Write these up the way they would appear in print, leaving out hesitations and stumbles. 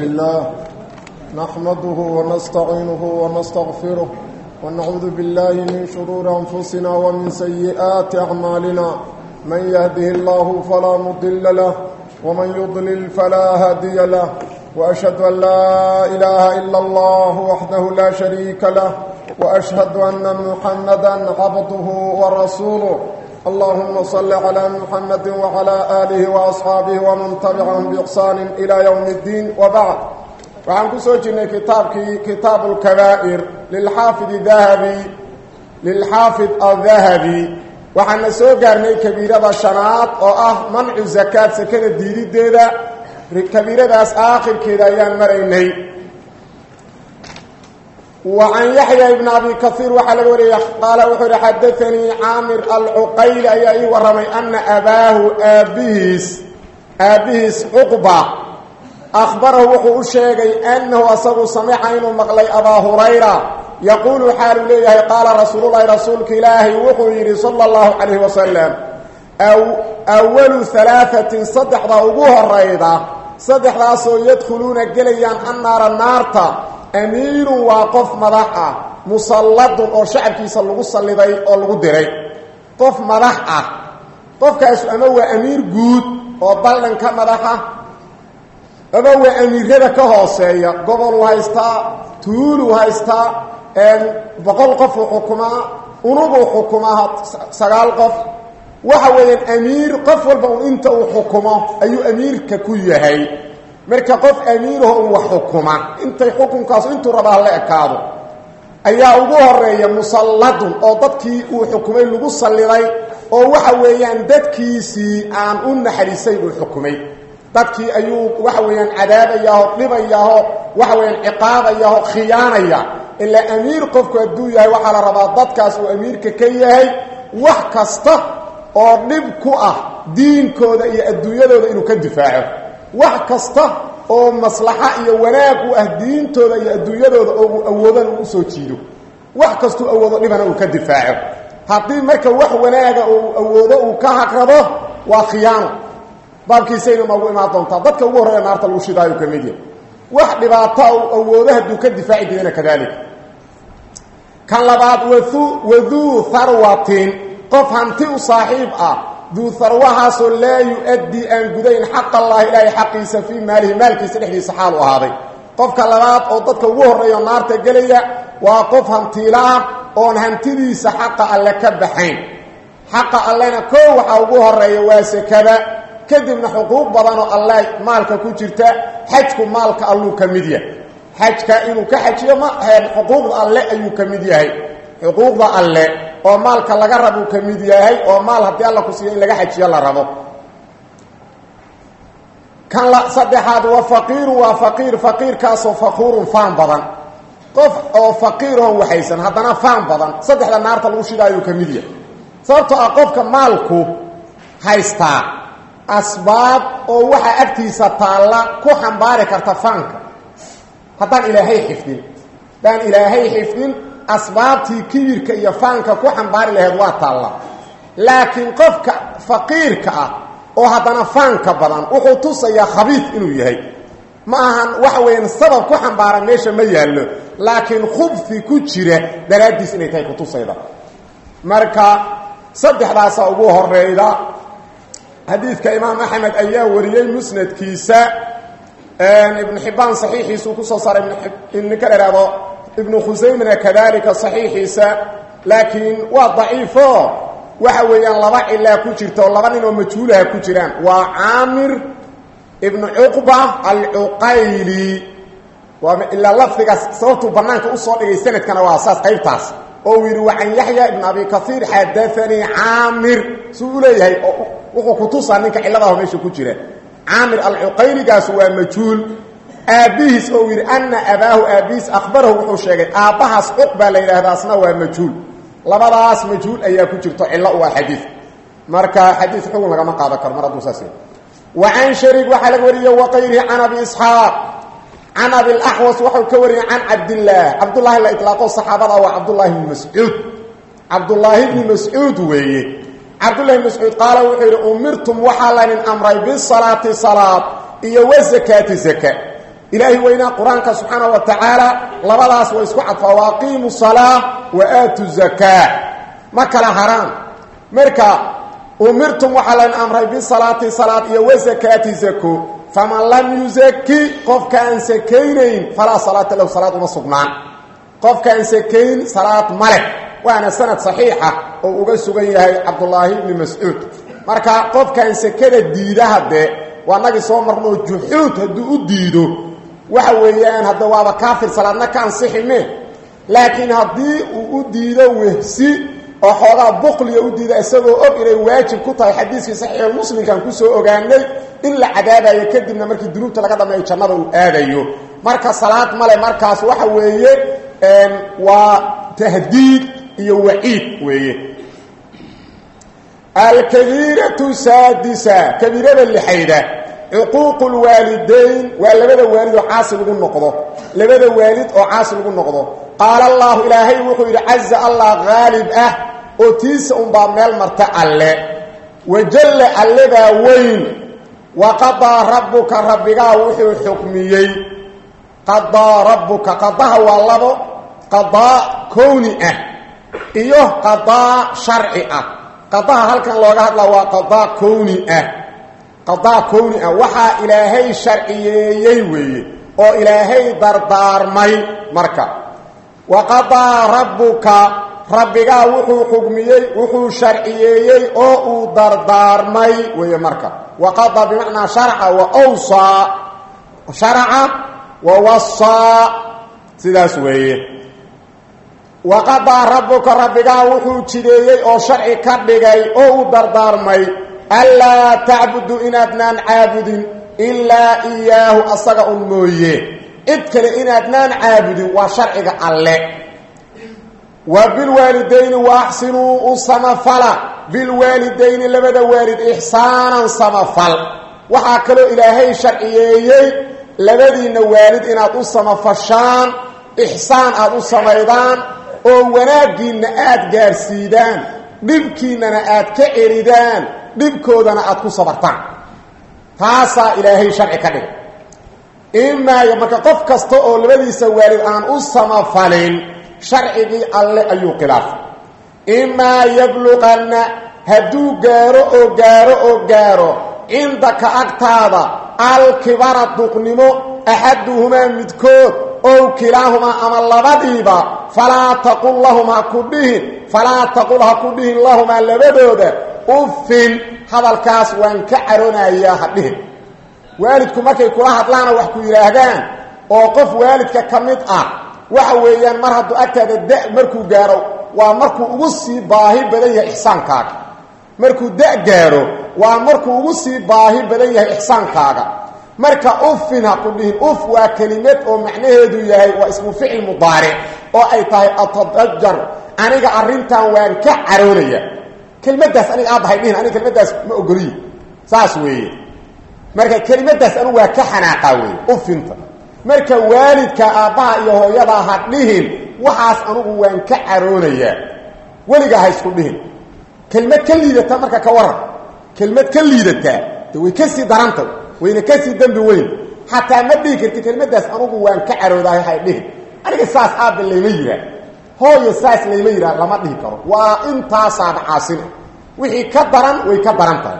لله نحمده ونستعينه ونستغفره ونعوذ بالله من شرور أنفسنا ومن سيئات أعمالنا من يهده الله فلا مضل له ومن يضلل فلا هادي له وأشهد أن لا إله إلا الله وحده لا شريك له وأشهد أن محمدا عبده ورسوله اللهم صل على محمد وعلى آله وأصحابه ومن تبعهم بإحسان إلى يوم الدين وبعد وعن كسوجنا كتاب الكبائر للحافظ الذهبي وعن سوغرني كبيرة شنات منع الزكاة سكن الديري ديدا كبيرة آخر كده ينمريني وعن يحيى بن أبي كثير وحلق وريح قال وحر حدثني عامر العقيل أي ورمي أن أباه أبيس عقبة أخبره وحو الشيقي أنه أصبه سمع إنه مقلي أبا هريرة يقول حال ليه قال رسول الله رسولك إلهي وحو صلى الله عليه وسلم أول ثلاثة صدح ضوءها الرئيضة صدح راسو يدخلون قليان النار أمير وقف مدحة مسلط أو شعب كيسا لغو صليدي أو لغو ديري قف مدحة قف كأسو أمو أمير قود أو بلن كمدحة أمو أمير هذا كهوسية قبل وهايستا طول وهايستا بقل قف حكومة ونبو حكومة سقال قف وحوين أمير قف والبو انت وحكومة أي أمير ككوية هاي marka qof amiiruhu uu xukuma intay xukunkaas intuu rabaa la ekaado ayaa ugu horeeya musalladun oo dadkii uu xukumay lagu saliday oo waxa weeyaan dadkiisii aan u naxariisay uu xukumay dadkii ayuu waxa weeyaan cadaabaya oo dhibaya oo waxa weeyaan ciqaabaya oo khiyaanaya illa amiir qofku aduu yahay waxa la rabaa dadkaas uu amiirka ka yahay wax kasta oo dhib ku ah diinkooda iyo adduunyadooda inuu ka difaaco wax kasta oo maslaxa iyo wanaag u ah diintooda iyo adduunyadooda oo awoodan u soo jiido wax kasto awoodo dhibana uu ka difaaco hadii marka wax wanaaga oo awoodo uu ka haqrado waa khiyaano baabkiisayna ma ugu imaan doontaa dadka ugu horeeya naarta lagu shidaayo kamid yahay wax dhibaato oo awoodo haduu ka difaaci diina kadalik kan labaad wadhu tharwatin qof hanti u saaxiib ah ذو ثروها لا يؤدي أن قدين حق الله إلهي حقيسا في ماله مالك سنحدي سحال وهذا قف كلمات أو ضدك وهر النار تقليا وقف هنتيلا أو هنتدي سحق الله كبحين حق الله نكوح أو وهر يواسي كذا كذب حقوق بضانو الله مالك كجرتا حجك مالك الله كمديا حجك إنو كحجي ما حقوق الله أيو كمديا حقوق الله oo maalka laga rabo kamid yahay oo maal hadii alla ku siiyay laga xajiyo la rabo kan la saddexaad waa faqiir kaas oo faquurun faan badan qof oo faqiir oo waxaysan hadana faan badan saddexda naarta lagu shidaayo kamid yahay sababtoo ah qofka maalku haysta asbaab oo waxa agtiisa taala ku xambaari karta faanka hadan ilaahay xifdin asbaabtii kibirka iyo faanka ku xambaari lahayd waa taala laakiin qofka faqiirka ah oo hadana faanka badan wuxuu tusayaa khabiid inuu yahay ma ahan wax weyn sabab ku xambaaran meesha ma yaalo laakiin khubthi ku jira daraadiis inay tahay ku tusayda marka saddexdaas ugu horeeyda xadiiska imaam ahmed ayaa wariyay musnadkiisa ibn hibban sahihiisu ku soo saaray ibn kaleerado ابن خزيمة كذلك صحيحيسا لكن وضعيفه وحويان لبا إلا كجرته لبا نينو مجهولها كجران وعامر ابن عقبة العقيلي وإلا لفظك صوته بنانك أصول سنة كان واساس قيبتاس ويروى عن يحيى ابن أبي كثير حدثني عامر سؤوليه وقو كتوصى أنك إلا الله ميشو كجران عامر العقيلي قاسوا مجهول أبيس أو أن أباه أبيس أخبره وحشيغي أباهاس عقبة ليلهداسنا ومجهول لبداس مجهول أيا كجرتو إلا هو حديث marka xadiis xukun laga ma qaado kar maradu saasi wa an sharik wa hal wariyo wa qayri an abi ishaq an abi al-ahwas wa ka wariyo an abdullah la itlaqo saxaabada wa abdullah ibn mas'ud weeye abdullah ibn mas'ud qala wa umirtum wa halanin amray bis salati salat iyo wa zakati zakat إلهي وإنا قرآنك سبحانه وتعالى لبداس ويسكو عطفا واقيموا الصلاة وآتوا الزكاة ما كلا حرام مركا أمرتم وحلا أمري بالصلاة صلاة وزكاة زكو فمن لم يزكي قف كان سكينين فلا صلاة له صلاة ومصبنان قف كان سكين صلاة ملك وانا سنة صحيحة وقسوا بيها عبد الله بن مسعود مركا قف كان سكين الديدة هده وانا سوى مرنو جحوت هدو الديدو وحويان هذا وابا كافر صلاة كان صحي منه لكن هدي الديدو وهسي وحوغا بقل يوديدا اسagoo og inay waajib ku tahay xadiiska saxiix muslim kan ku soo ogaanay illa cadaabaya kadibna markii dunuubta laga dhameeyo jannada uu aadayo marka salaad male markaas waxa weeye waa tahdiid iyo waciid weeye al-kabiratu sadisa kabirada lixayda عقوق الوالدين ولبدا والد عاصي لو نقدو لبدا والد او عاصي لو نقدو قال الله الهي وحي عز الله غالب اوتيس با ميل مرتا الله وجل الله وين وقضى ربك وحي حكميي قضى ربك قضاها والله قضاء كوني ايوه قضاء شرعي قضاها هلكن لوغا هدلا وا قضاء كوني قضاء كوني وحا إلهي شرعيي وي او إلهي دردار مي مركا وقضى ربك وحو حكميي وحو شرعيي او دردار مي وي مركا وقضى بمعنى شرع وأوصى شرع ووصى سلاس وي وقضى ربك وحو جديي او شرعي كدغاي او دردار مي ألا تعبدوا إن أدنان عابد إلا إياه أصدق الموية إذكر إن أدنان عابد وشرعك الله وبالوالدين وأحسنوا الصمفلة بالوالدين لبدا والد إحسانا صمفل وحاكلوا إلهي شرعيي لبدين والد إن أدو الصمفشان إحسان أدو الصميدان وناقين آد قارسيدان نبكيننا آد كإردان dhibkoodana aad ku sabartaan taasa ilaahay sharci ka dhig marka qof kasta oo labadiisa waalid aan u samafalin sharcigii alle ayuu khilaaf yablughanna haduu gaaro indaka agtaada alkibara duqnimo ahaduhuma midkood oo kilaahuma ama labadiiba falaa taqul lahuma kudihin lahuma labadooda uffin hadalkaas waan ka caroonaya hadhihin waalidku markay kula hadlaana wax ku yiraahdaan oo qof waalidka kamid waxa weeyaan mar hadduu agtaada markuu gaaro waa markuu ugu sii baahi badan yahay ihsaankaaga markuu gaaro waa markuu ugu sii baahi badan yahay ihsaankaaga marka uffin ha ku dhihin uff waa kelimad oo macnaheedu yahay waa ismu ficil mudaaric oo ay tahay atadajjar aniga arintan waan ka caroonaya كلمتاس أنا أبا هيدين أنا كلمتاس ما أقولي ساس ويه مركا كلمتاس أنا وكحنا قوي أفنت مركا والد كأبا يهو يضا هدلهم وحاس أنا وان كعرونيا ولقا هيسكو بهم كلمة كليدتا مركا كورا كلمة كليدتا ويكسي درانتو وينكسي دنب وين حتى مديك كلمتاس أنا وان كعرونيا هيدين أنا ساس أبا اللي ميرا هو يساس ليميرا لما دهي كرو وانت صاد عاصمه وحي كدران ويكدرانتا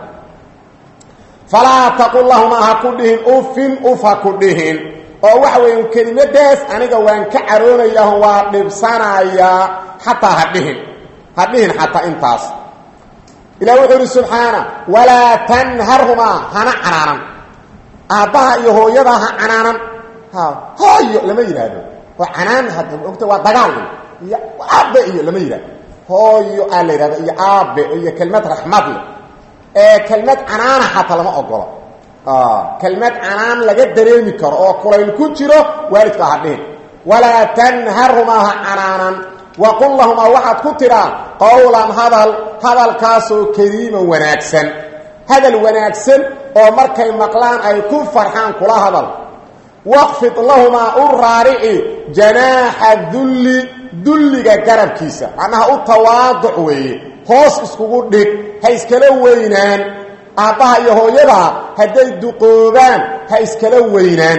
فلا تقول لهم هكودهن افكودهن او وحوين كلمه داس انيغا وان كعرونيا waa dhibsanaya hatta hadhihin hatta intaas ila wuxuu subhana wala tanharhuma hana cananan aabaha iyo hooyada ha cananan hooyo lama yiraahdo wa canaan hadda ogta waa dagaal يا أب إيه لما يرى هو يقال لي هذا يا أب إيه كلمة رحمة له كلمة عنان حتى لما أقوله كلمة عنان لقد دريمي كر أو قرين كتيره وارد كهذين ولا تنهرهما عنانا وقل لهما واحد كتيره قولا هذا الكاسو كريم وناكسن هذا الوناكسن أو مركي مقلان أي كن فرحان كلا هذا واخفض لهما الرارعي جناح dulliga garabkiisa macnaha u tawaaduc weeye hoos iskugu dhig ha iskala weynaan aabaha iyo hooyada haday duqoobaan ha iskala weynaan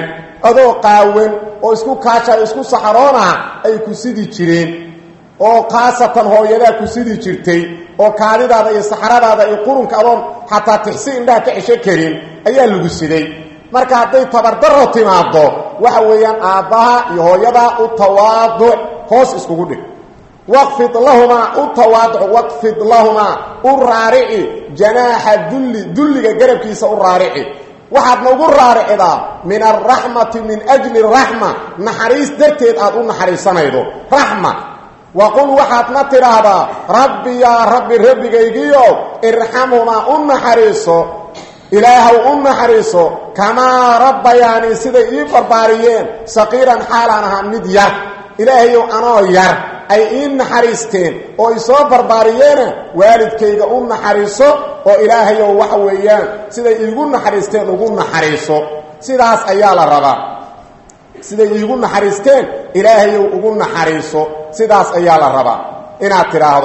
adoo qaawan oo isku kaashay isku saxaroona ay ku sidi jireen oo qaasatan hooyadaa ku sidi jirtay oo kaalidaada iyo saxaradaada iyo qurunka adoon xataa tixsi indhaha ka cisho karin ayaa lagu siday marka hadday tabardaro timaado waxa weeyaan aabbaha iyo hooyada u tawaaduc hoos iskugu dhig waqfid lahuma u tawaaduc waqfid lahuma urari'i janaha dulliga garabkiisa urari'i waxaadna ugu raaricidaa min arraxmati min ajli raxma naxariis darteed aad u naxariisanaydo raxma waqul waxaadna tidhaahdaa rabbi yaa rabbi rabbigaygiyo irxamhumaa u naxariiso ilaahow u naxariiso kamaa rabbayaani siday ii barbaariyeen saqiiran xaalaan ahaa mid yar ilaahayow anoo yar ay ii naxariisteen oo i soo barbaariyeena waalidkayga u naxariiso oo ilaahayow waxa weeyaan siday iigu naxariisteen ugu naxariiso sidaas ayaa la rabaa siday iigu naxariisteen ilaahayow ugu naxariiso sidaas ayaa la rabaa inaad tidhaahdo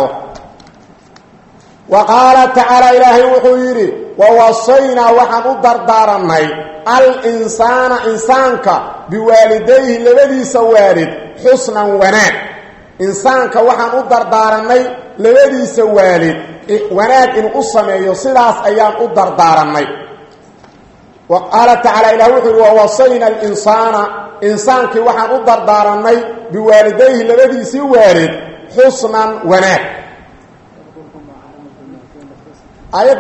wa qaala tacaala ilaahay wuxuu yidhi wawasaynaa waxaan u dardaaranay al-insaana insaanka biwaalidayhi labadiisa waalid xusnan wanaag insaanka waxaan u dardaaranay labadiisa waalid wanaag inuu u sameeyo sidaas ayaan u dardaaranay wa qaala tacaala ilaah wuxuu yidhi wawasayna alinsaana insaankii waxaan u dardaaranay biwaalidayhi labadiisii waalid xusnan wanaag ayadda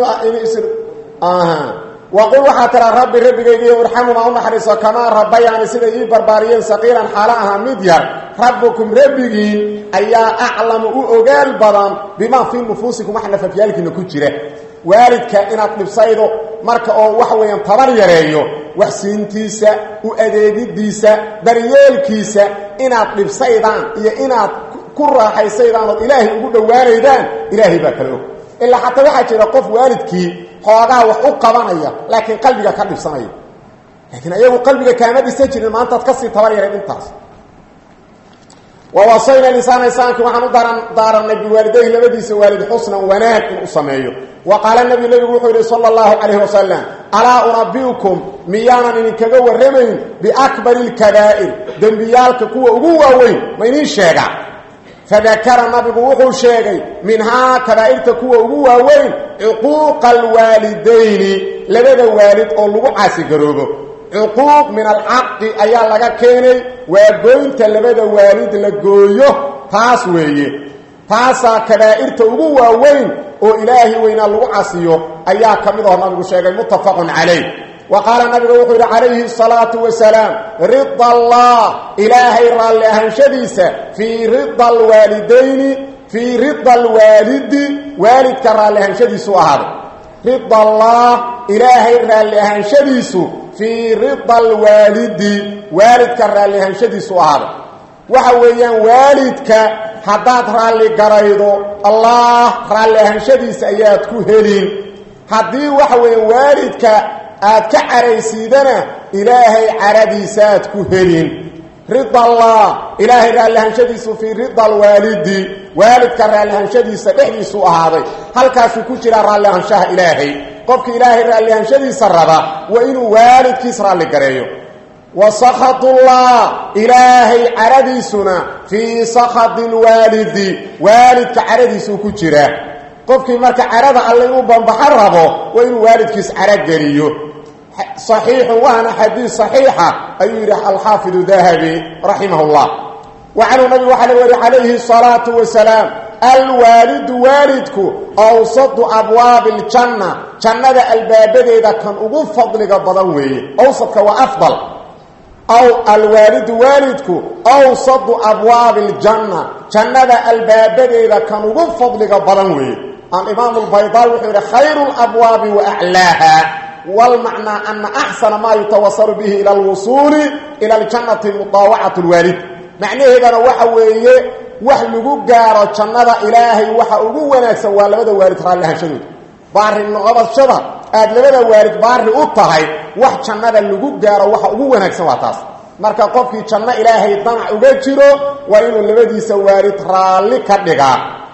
hore waqul waxaa tiraa rabbi rabbigaygiiyo irxamumaa u naxariiso kamaa rabbayaani siday ii barbaariyeen saqiiran xaala ahaa mid yar rabbukum rabbigiin ayaa aclamu u ogaal badan bimaa fii nufuusikum wax nafafyaalkiina ku jira waalidka inaad dhibsaydo marka oo waxa weeyaan tabar yareeyo wax siintiisa u adeegidiisa daryeelkiisa inaad dhibsaydaan iyo inaad ku raaxaysaydaan ood ilaahay ugu dhowaanaydaan ilaahay baa kala og ilaa xataa waxaa jira qof waalidkii xoogaa wax u qabanaya laakiin qalbiga ka dhibsanaya laakiin ayagu qalbiga kaama dhisa jirin maantaad kasii tabar yaray intaas wawasayna alinsaan insaankii waxaan u daarannay biwaalidayhi labadiisa waalid xusnan wanaag in u sameeyo wa qaala nebigu wuxuu yidhi sala allahu calayhi wasalam alaa unabiukum miyaanan idinkaga warramayn biakbari lkabaa'ir dembiyaalka kuwa ugu waaweyn ma idiin sheegaa fadakara nabigu wuxuu sheegay minhaa kabaa'irta kuwa ugu waaweyn cuquuqa alwaalidayni labada waalid oo lagu caasigaroobo cuquuq min alcaqdi ayaa laga keenay waa gooynta labada waalid la gooyo taas weeye taasaa kabaa'irta ugu waaweyn oo ilaahi weynaa lagu casiyo ayaa ka mid aho nabigu sheegay muttafaqun calayh wa qaala nabigu wuxuu yidhi calayhi asalaatu wasalaam rida allah ilaahay raalli ahaanshadiisa fii rida alwaalidayni fii rida alwaalidi waalidka raalli ahaanshadiisu ahaaday rida allah ilaahay raalli ahaanshadiisu fii rida alwaalidi waalidka raalli ahaanshadiisu ahaaday waxa weeyaan waalidka haddaad raalli garaydo allah raalli ahaanshadiisa ayaad ku helin haddii waxa weeyaan waalidka aad ka caraysiidana ilaahay caradiisaaad ku helin rida allah ilaahay raalliahaanshadiisu fii rida alwaalidi waalidka raalliahaanshadiisa dhexdiisu ahaaday halkaasuu ku jiraa raalliahaanshaha ilaahay qofka ilaahay raalliahaanshadiisa raba waa inuu waalidkiis raalli gareeyo wa sakhatullah ilaahay caradiisuna fii sakhati lwaalidi waalidka caradiisuu ku jiraa qofkii marka carada alle inuu bambaxo rabo waa inuu waalidkiis carageliyo صحيح وانا حديث صحيحة أيها الحافظ ذهبي رحمه الله وعن النبي وحده عليه الصلاة والسلام الوالد والدك أوسط أبواب الجنة جنة الباب إذا كان أقول فضلك بضوي أوسطك وأفضل أو الوالد والدك أوسط أبواب الجنة جنة الباب إذا كان أقول فضلك بضوي الإمام البيضاوي خير الأبواب وأعلاها والمعنى أن أحسن ما يتوصل به إلى الوصول إلى الجنة مطاوعة الوالد معنى هذا وحوي وحلقوا قارة جنة إلهي وحقوا ونكسوا لبدا وارد رأى لها شدود بار النغضة الشبه أد لبدا وارد بار لأطهي وح جنة اللقوا قارة وحقوا ونكسوا تاس marka qofkii janna ilaahay danac uga jiro waa inuu labadii sawaarid raali ka dhigaa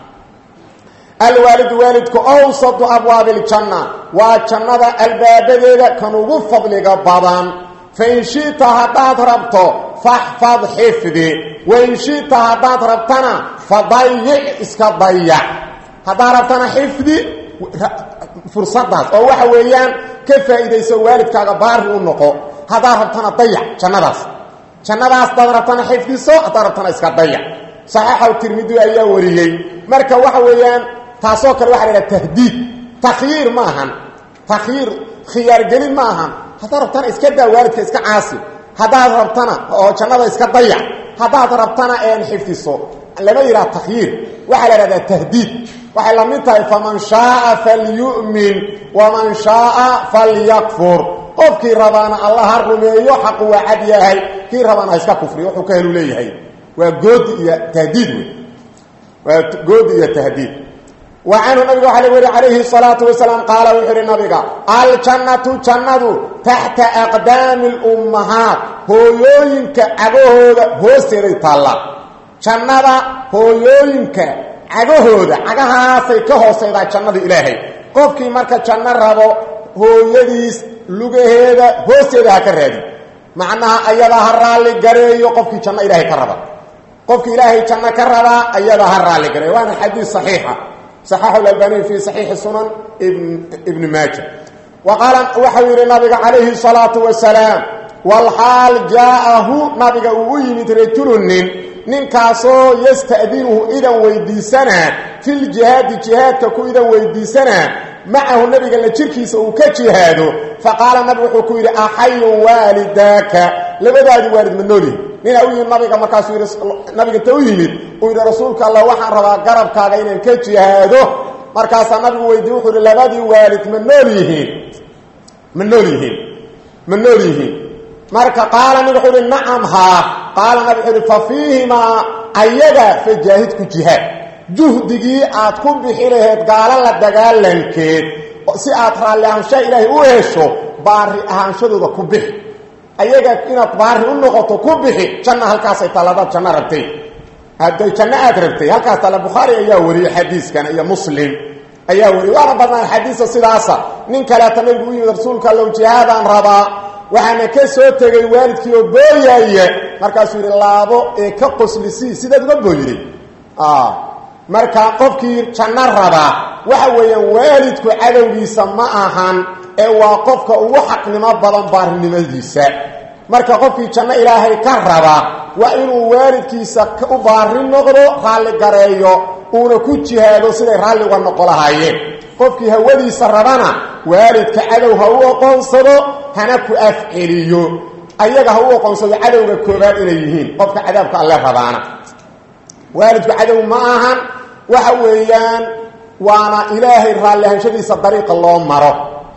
الوالد والدك أوسط أبواب الجنة وجنة البابدة كانوا فضلك بضان فإن شئت هداد ربطه فاحفظ حفظي وإن شئت هداد ربطنا فضيع اسكا ضيع هداد ربطنا حفظي فرصداس او waxa weeyaan ka faa'iideyso waalidkaaga baari u noqo hadaa rabtana dayac jannadaas dad rabtana xifdiso hadaa rabtana iska dayac saxiixa tirmidhi ayaa wariyay marka waxa weeyaan taasoo kale waxa la tahdiid takhyiir maahan takhyiir khiyaar gelin maahan hadaa rabtana iska daa waalidka iska caasi hadaa rabtana oo jannada iska dayac hadaa rabtana aan xifdiso lama yiraahdo takhyiir waxa la yiraahdaa tahdiid waxay la mid tahay faman shaa falyu'min waman shaa falyakfur qofkii rabana allah rumeeyo xaq waa cad yahay kii rabana iska kufriyo wuxuu ka helu leeyahay waa good iyo tahdiid وعنه النبي عليه الصلاة والسلام قال وحر النبي الجنة جنة تحت أقدام الأمهات هويوينك أبوهود هوستيري طالة جنة هويوينك أبوهود أغاها سيكهو سيدا جنة إلهي قفكي مركة جنة رابو هويديس لغيهيد هوستيري هكرهدي معناها أيضاها الرالي قريو قفكي جنة إلهي كربا قفكي إلهي جنة كربا أيضاها الرالي قريو وانا حديث صحيحة صححه الألباني في صحيح السنن ابن ماجه وقال وحير النبي عليه الصلاة والسلام والحال جاءه نبي ويمت رجل ننكاسو يستأذنه إذا ويديسنا في الجهاد كو إذا ويديسنا معه النبي قال لشركي سوكجهاده فقال النبي حكوير أحي والداك لبدأ والد من نوري من أوي النبي كما كاسو النبي تويمت وإذا رسولك الله وحن ربا قرب كاغين كجهاده مركز النبي ويديوخر لبدأ والد من نوريه مركز قال النبي حكوير نعم ها قال النبي حكوير ففيهما أيضا في الجاهد كجهاد جهدي aad ku bixireed gaala la dagaalankeed si aad raali ahaansho ilaahay u hesho baari ahaanshadooda ku bixi ayaga inaad baari u noqoto ku bixi janna halkaas ay talada janna rabtay haday janna aad rabtay halkaas tala bukhari ayaa wariyay xadiiskan iyo muslim ayaa wariyay waana badan xadiisa sidaasa nin kale nabigu iyo rasuulka Allah jihaadan raba waxaana ka soo tagay waalidkii oo booyay markaas uu laabo ee ka qoslisi sida uga booyay marka qofkii janna raba waxa weeyaan waalidku cadawgiisa ma ahan ee waa qofka ugu xaqnimo badan baarinimadiisa marka qofkii janna ilaahay ka raba waa inuu waalidkiisa u baarin noqdo raali gareeyo uuna ku jihaado siday raali uga noqon lahaayeen qofkii hawadiisa rabana waalidka cadow ha u aqoonsado hana ku afceliyo ayaga ha u aqoonsado cadowga koobaad inay yihiin qofka cadaabka alle rabaana والد عدو معها وحويان وانا إلهي رالي هنشديس طريق الله مره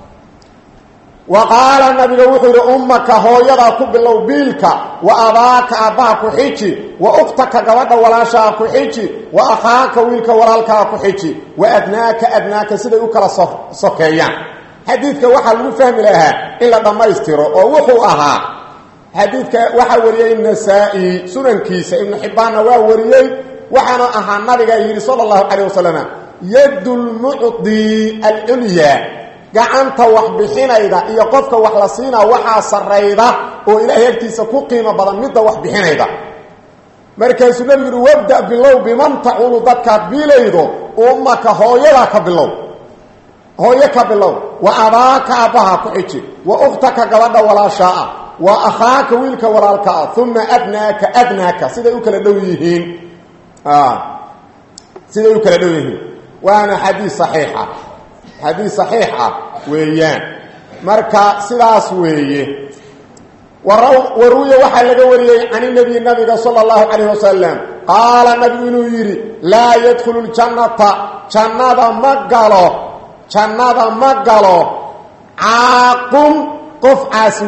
وقال النبي وحير أمك هو يضع كب الله بيلك وأباك أباك حيتي وأختك قوضا ولا شاك حيتي وأخاك ويلك ورالك حيتي وأدناك سيدي أكرا صكيان حديثك وحل فهم لها إلا ما يستيروا ووحوها حديثك وحوريي النسائي سنن كيسة ابن حبان ووريي وحنا أها النبي صلى الله عليه وسلم يد المعطي العليا قعنت وحبحين إذا يقفك وحلصينا وحا سريدا وإلهي يكتيس كقيمة بدن مدى وحبحين إذا مركز النبي وابدأ بالله بمن تعول ضدك بليدو أمك هويلك بالله هويك بالله وأباك أباها كحيتي وأختك قوضا ولا شاء وأخاك ويلك ورالك ثم أدناك سيدا يوكل دويهين سيدا يوكل دويهين وانا حديث صحيحة ويان مركا سلاس ويه وروي وحا لغوري عن النبي صلى الله عليه وسلم قال النبي نويري لا يدخل الجنة جنة مقالو عاقم قف عاس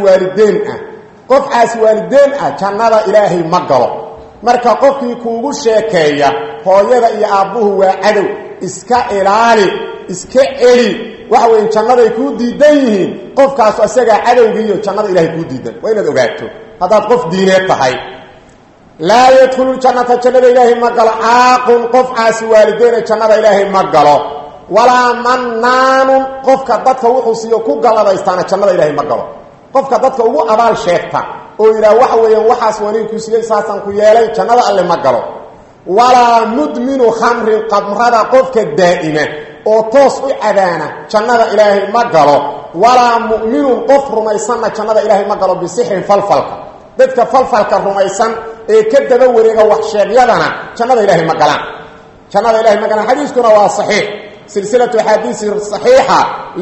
والدين جنة إلهي مقالو marka qofkii kuugu sheekeeya hooyada iyo aabuhu waa cadow iska ilaali iska eli waxa weyn jannada ay ku diidan yihiin qofkaas asaga cadowga iyo jannada ilaahay ku diidan waa inaad ogaato hadaad qof diineed tahay la yadkhulu jannata jannada ilaahay magalo aaqun qof aasi waalideena jannada ilaahay magalo wala mannaan qofka dadka wuxuu siiyo ku galadaystaana jannada ilaahay magalo qofka dadka ugu abaal sheegta oo yiraahdo waxa weeyaan waxaas wani ku siiyay saasan ku yeelay jannada alle ma galo wala mudminu khamri qamrada qofka daa'ima oo toos u cadaana jannada ilaahay ma galo wala mu'minu qof rumaysan jannada ilaahay ma galo bisihrin falfalka dadka falfalka rumaysan ee ka daba wareega wax sheegyadana jannada ilaahay ma galaan jannada ilaahay ma galaan xadiiskuna waa saxiix silsilatu ahadiisi saxiixa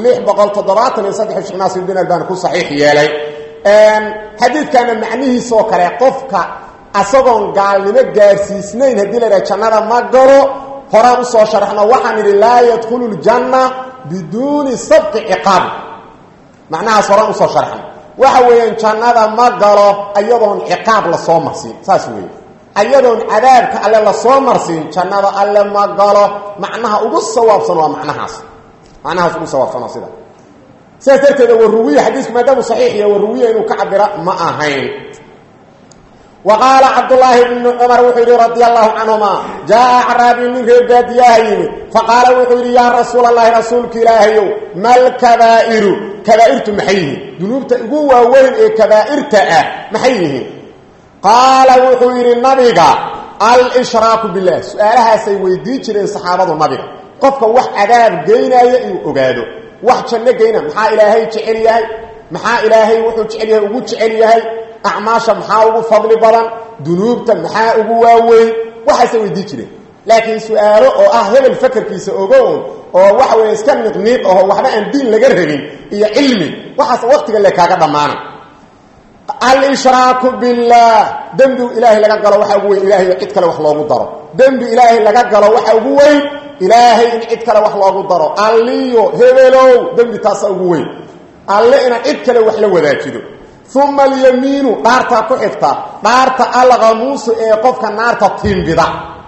673 Sheikh Nasir bin Albani ku saxiix yeelay xadiidkana macnihiisa oo kale qofka asagoon gaalnimo gaarsiisnayn hadii la jannada ma galo horaan soo sharaxna waxaan iri la yadkhulul janna biduni sabqi iqab macnaha horaan soo sharaxna waxa weeyaan jannada ma galo ayadoon iqaab la soo marsiin saas weey ayadoon cadaabka alle la soo marsiin jannada alle ma galo macnaha ugu sawaabsan waa macnahaas ugu sawaabsan sida سيرته والروية حديث ما دام صحيح يا والروية إنه كعبر ما أهين وقال عبد الله بن عمر وحيري رضي الله عنهما جاء أعرابي من غير ياهيم فقال وحيري يا رسول الله رسولك إلهي ما الكبائر كبائرت محيه ذنوب تقوى وين كبائرت محيه قال وحيري النبي الإشراك بالله سؤالها سيويديك للصحابة النبي قفك وح عذاب جينا يؤقاده wax janno geena maxaa ilaahay jecel yahay maxaa ilaahay wuxuu jecel yahay ugu jecel yahay acmaasha maxaa ugu fadli badan dunuubta maxaa ugu waaweyn waxa ay weydiin jireen laakiin su'aalo oo ah hebel fakarkiisa ogoon oo waxa weey iska niqniid oo waxba aan diin laga rabin iyo cilmi waxa waqtiga la kaaga dhamaana al-ishraaku billah dambi ilaahay laga galo waxa ugu weyn ilaahay cid kale wax loogu daro dambi ilaahay laga galo waxa ugu weyn ilaahay in cid kale wax loogu daro alliyo hebelow dambi taas ugu weyn alle in cid kale wax la wadaajido thumma al-yaminu daarta ku xigta daarta al-ghamus ee qofka naarta tiimbida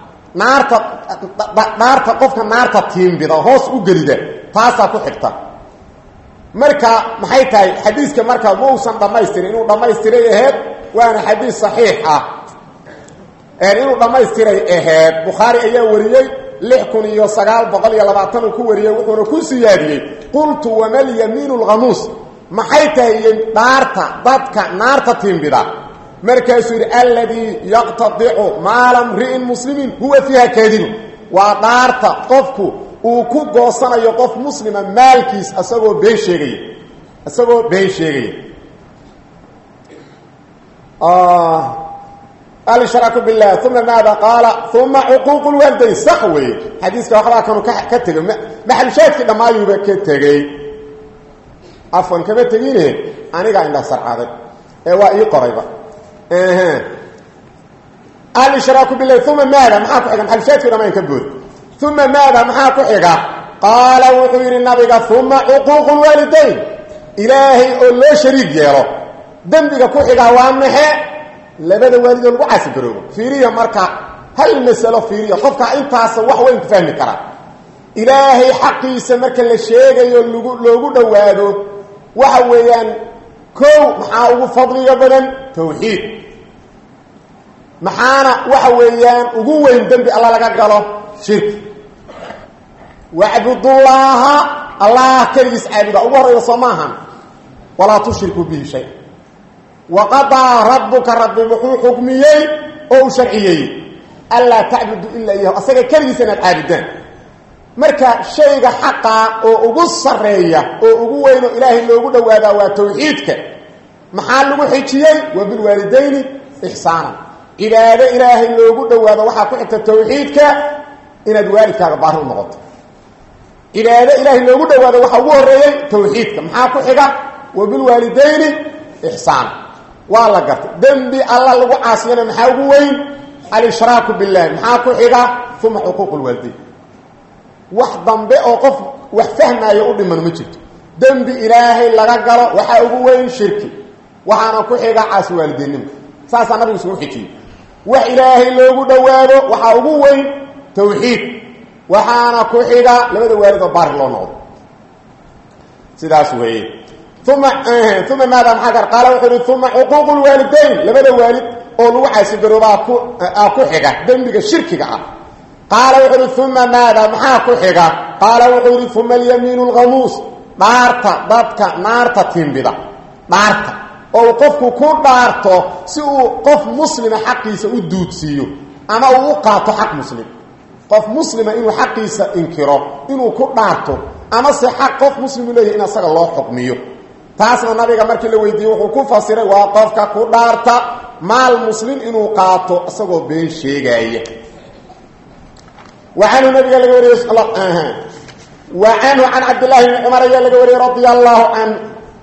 naarta qofka naarta tiimbida hoos u gelida taasa ku xigta marka maxay tahay xadiiska marka muusan dhamaystirin inuu dhamaystiray aheed waana xadiis saxiix ah inuu dhamaystiray aheed Bukhari ayaa wariyay 6,920 ku wariyay wuxuu ku siyaadiyay qultu wa mal yaminul ghamus maxay tahay daarta dadka naarta tiimbida markaasuu yiri alladhi yaqtadi'u maalam ri'in muslimin huwa fiha kadib wa daarta qofku uu ku goosanayo qof muslima maalkiis asagoo been sheegay الاشراك بالله ثم ماذا قال ثم عقوق الوالدين صحوي حديث كما كانوا كتغ محل شاهد كده ما يوبا كتغي عفوا كما تغينه انيغا عند سرعاده وا اي قريبه الاشراك بالله ثم ماذا محاك محل شاهد كده ما يكبر ثم ماذا محاك حقا قال وحير النبي ثم عقوق الوالدين الهي اولو شريك يرو ذنبك كحقا وامحه labada waalid lagu caasi garoobo fiiriya marka hal mas'alo fiiriya qofka intaas wax weyn ku fahmi kara ilaahay xaqiisa marka la sheegayo loogu dhawaado waxa weeyaan koow maxaa ugu fadliga badan tawxiid maxaana waxa weeyaan ugu weyn dambi Allah laga galo shirk wa'budullaha Allah kaliis aabuda ugu horeeyo Soomahan wala tushriku bihi shay وقضى ربك رب حكمي او شرعيي الا تعبد الا اياه اسغا كليسنا عابدان marka shayga xaqa oo ugu sareeya oo ugu weyn ilaahay loogu dhawaada waa tawxiidka maxaa lagu xijiyay wa bil waalidayni ihsaana ilaada ilaahay loogu dhawaado waxa ku xigta tawxiidka inaad waalidkaaga baar u noqoto ilaada ilaahay loogu dhawaado waxa ugu horeeyay tawxiidka maxaa ku xiga wa bil waalidayni ihsaana ولا قرت ذنبي الله لو عاصينا maxaa ugu weyn al-ishraak billah maxaa ku xiga thumma huquuq al-walidin wax dambe oo qof wax fahmayo u dhiman ma jirto dambi ilaahay laga galo waxa ugu weyn shirki waxaana ku xiga caasi waalidinimo saasa nabigu soo xijiyay wax ilaahay loogu dhawaado waxa ugu weyn tawxiid waxaana ku xiga labada waalid oo baar loo noqdo sidaas weey ثم ماذا محاكر قال وحر ثم عقوق الوالدين لبدا والد او لو عايس غروبا اكو خيغا دنبيغا شركيغا قال وحر ثم ماذا محاكو خيغا قال وحر ثم اليمين الغموس نارتا ضدك نارتا تيمبدا dhaarta oo qofku ku dhaarto si uu qof muslima xaqiisa u duudsiyo ama uu qaato xaq muslim qof muslima inuu xaqiisa inkiro inuu ku dhaarto ama se xaq qof muslim leeyahay in asaga loo xukmiyo taasna nabiga markii la weydiiyay wuxuu ku fasiray waa qofka ku dhaarta maal muslim inuu qaato asagoo been sheegaya وعنه النبي قال له صلى الله عليه وسلم وعنه عن عبد الله بن عمر قال له رضي الله عنه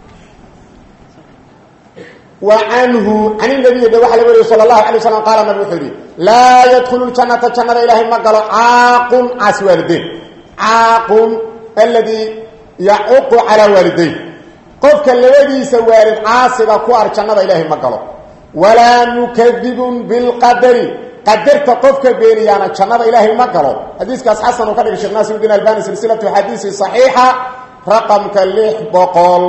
وعنه عن النبي صلى الله عليه وسلم قال النبي حري لا يدخل الجنة جنة إله ما قال عاق عاس والديه عاق الذي يعق على والديه قفك الذي سوارد عاصب كوار جنة إله ما قال ولا مكذب بالقدر قدرت قفك بينيانا جنة إلهي ما قالوا حديث كاس حسن وقدر الشيخ ناصر الدين الألباني سلسلة حديث صحيحة رقم كالليح بقول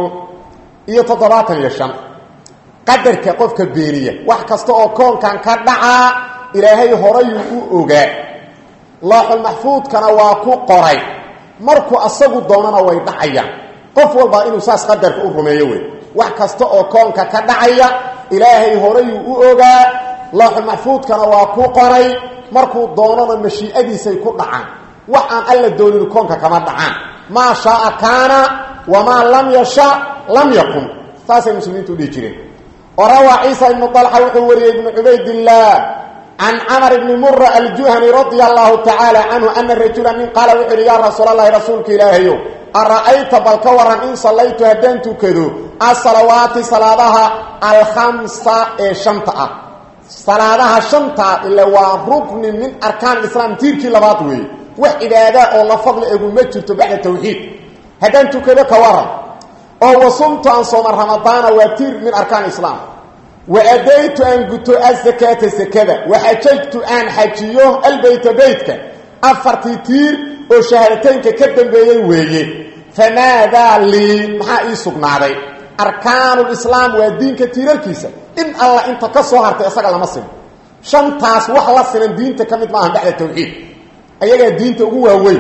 يتضباطا يشان قدرك قفك بينيا وحكستو كون كان كدعا إلهي هري أوغا الله المحفوظ كان واكو قري مركو أصغو دوننا ويدعيا قف والبا إنو ساس قدرك أرميوي وحكستو كون كان كدعيا إلهي هري أوغا الله المحفوظ كان واكو قري مركو دوننا مشيئديسay ku dhacaan waxaan alla doonin koonka kama dhacaan ma shaa kana wama lam yasha lam yakun taasay muslimiintu dhijireen وروى عيسى بن طلحة ووري بن عبيد الله عن عمر بن مرة الجهني رضي الله تعالى عنه أن الرجل من قال وحري يا رسول الله رسولك إلهي أرأيت بالكورا إن صليت هدنت كذو الصلوات صلاتها الخمسة شمطة صلاتها شمطة إلا وركن من أركان الإسلام تيركي لباطوي وإبادة الله فضل أبو مجد بعد التوحيد هدنت كذو كورا وصمت عن صوم رمضان وتير من أركان الإسلام وأديت أن قلت الزكاة الزكاة وحججت أن حجيه البيت بيتك أفرت تير وشهرتين كدن بيوي فماذا لي محا إيسوك نعضي أركان الإسلام والدين كتير الكيسة إن الله إنت كسوهرت أساق المصر شمتاس وحلصنا الدين تكمت معهم بعد التوحيد أيها الدين تقوه هوي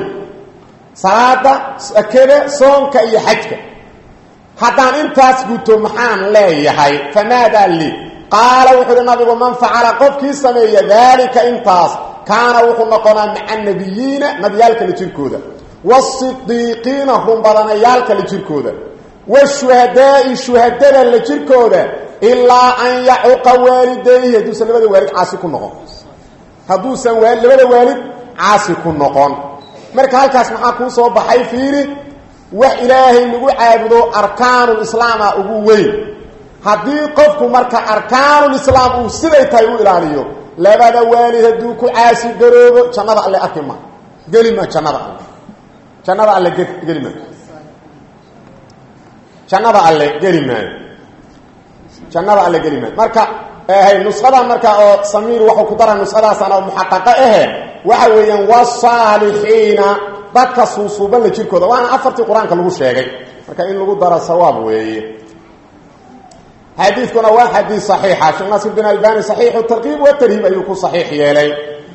صلاة أكده صومك أي حجك haddaan intaas guto maxaan leeyahay famaada li qaala wuxuu nabigu man facala qofkii sameeya dalika intaas kaana wuxuu noqonaa maca nabiyiina nabiyaalka la jirkooda wasidiiqiina hum badanayaalka la jirkooda washuhadaa'i shuhadada la jirkooda ilaa an yacuqa waalidayhi hadduusan labada waalid caasi ku noqon hadduusan labada waalid caasi ku noqon marka halkaas maxaa kuu soo baxay fiiri wax ilaahay lagu caabudo arkaanul islaam ugu weyn hadii qofku marka arkaanul islaam uu siday tahay u ilaaliyo labada waalid haduu ku caasi garoobo jannada alle arkima galima jannada alle galima jannada alle galima marka nusxada marka oo samiir waxa ku daran nusxadaas ana muhaqqaqa waxa weeyaan wasalihiina dadka suusuuban la jirkooda waana afartii quraanka lagu sheegay marka in lagu daro sawaab weeye xadiiskuna waa xadiis saxiixa sheekh Nasir bin Albani sahih at-targhib wa at-tarhib ayuu ku sahih yeelay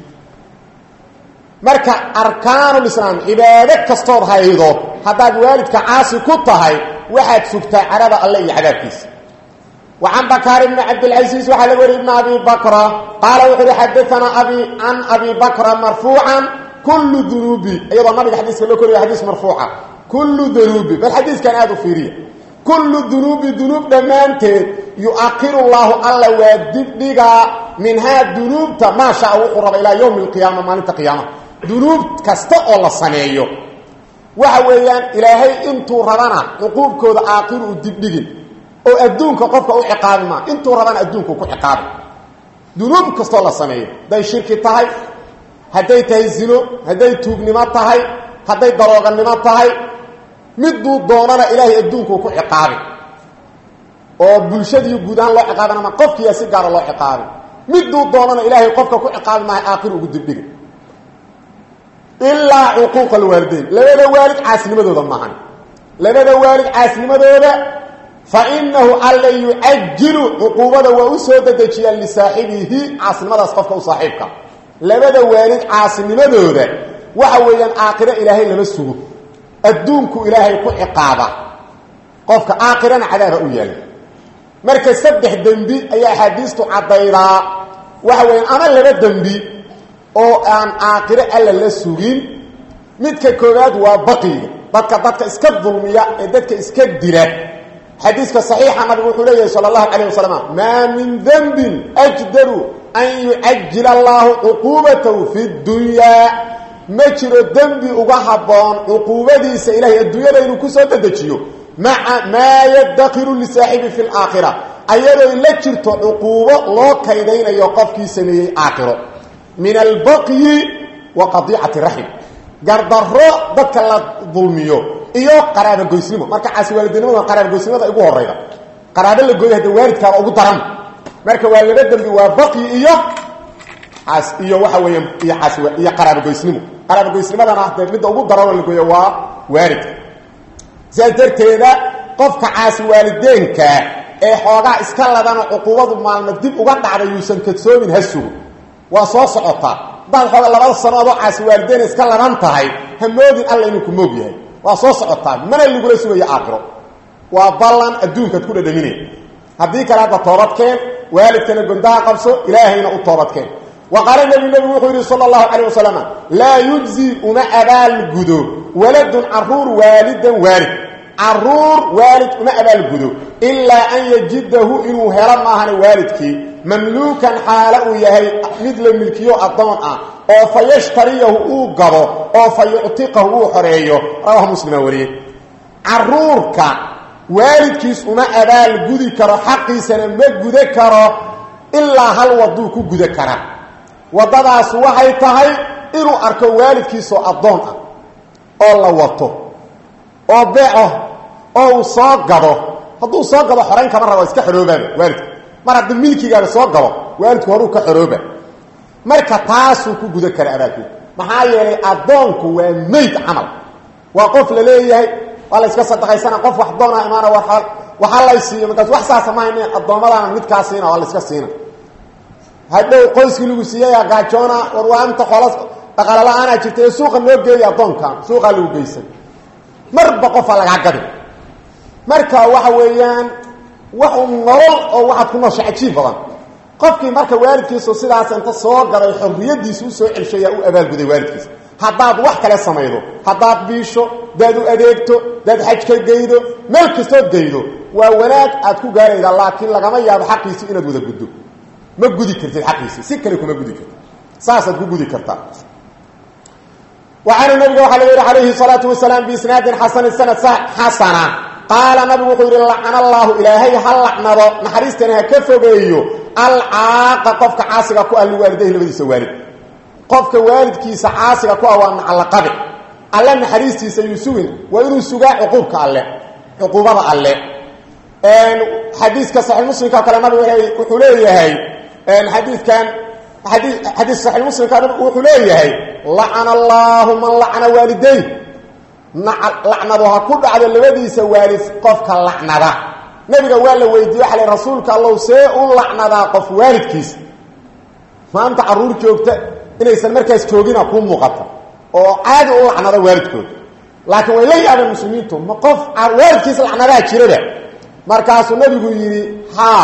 marka arkaanul islaam ibaadad kastood haydo hadaad waalidka caasi ku tahay waxaad sugtaa carada alle iyo cadaabkiisa وعن بكر بن عبد العزيز وحل ابن ابي بكر قال حدثنا ابي عن ابي بكر مرفوعا كل ذنوبي ايضا النبي حديث له كل حديث مرفوعه كل ذنوبي بالحديث كان هذا فيري كل ذنوب دمانته يؤخر الله الله ودبدغا من هذه الذنوب ما شاء وقرب الى يوم القيامه ما انت قيامه ذنوب كسته الله سنيو وحويان الهي انتو ربنا عقوبكود اخر ودبدغين oo adduunka qofka u ciqaabma intuu rabaan adduunku ku ciqaab dunuub kasto la sameeyo day shirki tahay haday tahay zino haday tuugnimo tahay haday darooganimo tahay miduu doonana ilaahay adduunku ku ciqaab oo bulshadii guudaan loo ciqaabana ma qofkii si gaar loo ciqaab miduu doonana ilaahay qofka ku ciqaab ma aakhir ugu dibdhig illa uquuq alwalidayn labada waalid caasnimadooda maahan labada waalid caasnimadooda فإنه ألا يؤجل عقوبة وأسود دجيا لصاحبه عاصمة أصففك وصاحبك لبدا والد عاصمة دودا وحويا آخر إلهي لمسه الدونك إلهي كو عقابة قفك آخرا عذاب أويال marka saddex dambi ayaa xadiistu cadaydaa waxa weeyaan ama laba dambi oo aan aakhire alla la sugin midka koowaad waa baqiga dadka iska dulmiya ee dadka iska dila xadiiska saxiixa nabigu wuxuu leeyahay sallallahu alayhi wasallam ma min dhanbin ajdaru an yu'ajjila Allahu uqubatahu fi dunya ma jiro dambi uga haboon uqubadiisa ilaahay adduunyada inuu ku soo dedejiyo ma yadqiru li saahibi fi al-aakhirah ayadoo la jirto uqubo loo kaydeynayo qofkii sameeyay aakhiro min al-baqyi wa qadi'ati rahim gardaro dadka la dulmiyo iyo qaraabo goysnimo marka caasi waalidnimada qaraabo goysnimada ugu horeyda qaraabo la gooyo hada waalidka ugu daran marka waa laba dambi waa baqi iyo waxa weeyaan iyo caasi iyo qaraabo goysnimadana ah mid ugu daran la gooyo waa waalidka sidaarteeda qofka caasi waalideenka ee xoogaa iska ladana uqubadu maalmo dib uga dhacday yuusan kadsoomin hasugo waa soo socotaa dad xoogaa labada sanadood caasi waalideen iska ladan tahay hamoodin alla inuu ku moog yahay waa soo socotaa mana lagula sugayo aakhiro waa ballan adduunka ku dhadhaminay haddii kale hadda toobadkeen waalidkana gondaha qabso ilaahayna u toobadkeen وقال النبي وحده صلى الله عليه وسلم لا يجزي أما أبال قدو ولد عرور والد عرور والد أما أبال قدو إلا أن يجده إنه هرمها والدك مملوكا حاله يهي مثل ملكيه الضمع أو فيشتريه أوقبه أو فيعتقه حريه رواه مسلم وليه عرورك والدك أما أبال قدو كرا حقي سنة قدو كرا إلا هل وضوك قدو كرا wadadaas waxay tahay inuu arko waalidkiisa adoon ah oo la wato oo beeco oo soo gado hadduu soo gado xoreyn kama rabo iska xoroobaan waalidka mar haddii milkiga soo gado waalidku horu ka xorooba marka taas uu ku guda kara abaalku maxaa yeelay adoonku waa meyd amal waa qof la leeyahay wala iska sadaqaysana qof wax doona imaana waxa la siiyo markaas wax saas ma hayne adoomadana mid ka siina wala iska siina hadhow qoyskii lagu siiyay gaajoona war waanta xoolaas dhaqaale la'aan jirtay suuqa loo geeyay adoonka suuqa lagu geeysan marba qof laga gadi marka waxa weeyaan wax nolol oo waxa ku nooshay ajiib badan qofkii marka waalidkiisu sidaas inta soo gaday xorriyadiisu soo celshay uu abaal guday waalidkiisa haddaad wax kale sameeydo haddaad biisho dad u adeegto dad xaj ka geeydo meel kasta geeydo waa wanaag aad ku gaarayda laakiin lagama yaabo xaqiisa inaad wada guddo ما قدي كرت الحقيقي سكركم ما قدي كرت ساسة قدي كرتا وعن النبي عليه الصلاة والسلام بإسناد حسن السنة حسنة قال النبي وقال لعن الله إلهي هل لعنه نحريستنا كفبيو العاق قفك عاسق كو الوالديه لبدي سوالد قفك والد كيس عاسق كو وان على قبل الله نحريستي سيسوين وإنه سقاء عقوبك الله عقوبة الله حديث كصحيح مسلم كان النبي وقال لي الحديث كان حديث صحيح مسلم كان وحليه لعن الله من لعن والديه لعنها كل على الذي سوالف قفك اللعنه نبي قال له ويدي على رسولك الله سيء لعنها قف والدكيس ما انت عرور جوجته inaysan markaas joogina ku muuqato oo aad u lacnada waalidkood laakiin way leeyahay muslimiintu ma qof waalidkiis lacnada jirada markaas nabigu yiri ha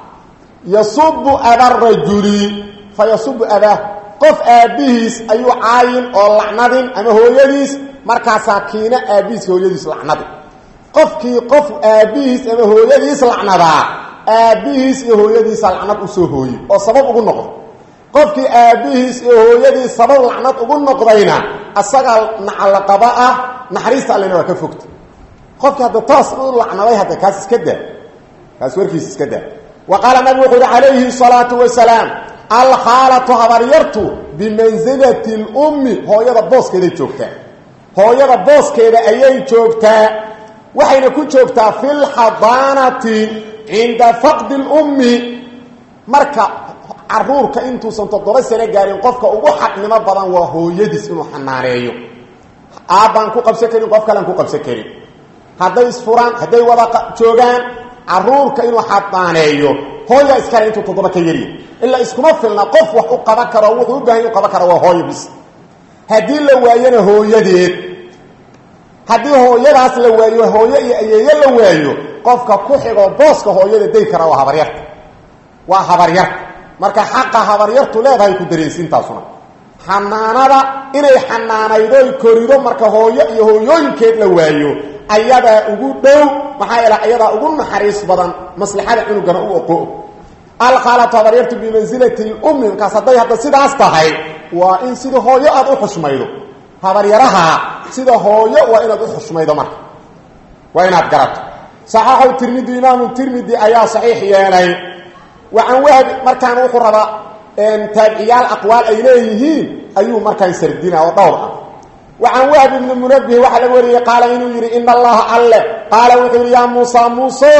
يصب أبا الرجل فيصب أباه قف أبيهس أيو عاين أو لعنادين أما هو يديس مركا ساكينة أبيهس هو يديس لعنادين قف أبيهس أما هو يديس لعنادا أبيهس هو يديس لعناد أسوهوي أو سبب أقول نقض قف أبيهس هو يديس سبب لعناد أقول نقضينا الساقل نعلق بقى نحريس علينا وكفكت قف هذا تصل لعنادي هذا كاسس كده كاس وركيس كده وقال النبي عليه الصلاة والسلام الخالة هبريرت بمنزلة الأم هو يدا بوس كده جوجتا هو يدا بوس كده أيي جوجتا وحين كنت جوجتا في الحضانة عند فقد الأم مركا عرورك انتو سنتضل سنة قارين قفك وحق لما بدن وهو يدس إنو حنانيو آبان كو قبسكرين قفك لن كو قبسكرين هذا يسفران هذا يوضا جوجان عرورك إنه حطانيو هويا إسكال إنتو تضبك يري إلا إسكما فلنا قف وحو قبكر وحو بهين قبكر وهوي بس هدي اللوايين هويا ديت هدي هويا راس اللوايين هويا يلوايين qofka ku xigo booska hooyada day kara waa habaryarta marka xaqa habaryartu leedahay ku dareensintaasuna xanaanada inay xanaanaydo korido marka hooyo iyo hooyooyinkeed la waayo ayada ugu dhow maxaa ila ayada ugu naxariis badan maslaxada cunugana u oqo al khalatu habaryartu bi manzilati al ummi ka saday hada sidaas tahay waa in sida hooyo aad u xushmaydo habaryaraha sida hooyo waa inaad u xushmaydo marka waa inaad garato saxaahu tirmidhi imaamu tirmidhi ayaa saxiix yeelay وعن وهب مركان وقربا ان تابعيال اقوال اي ليهين ايو مركان سردينا ودور وعن وهب بن المنبه وحل وري قال انه يري ان الله الله قال وحي يا موسى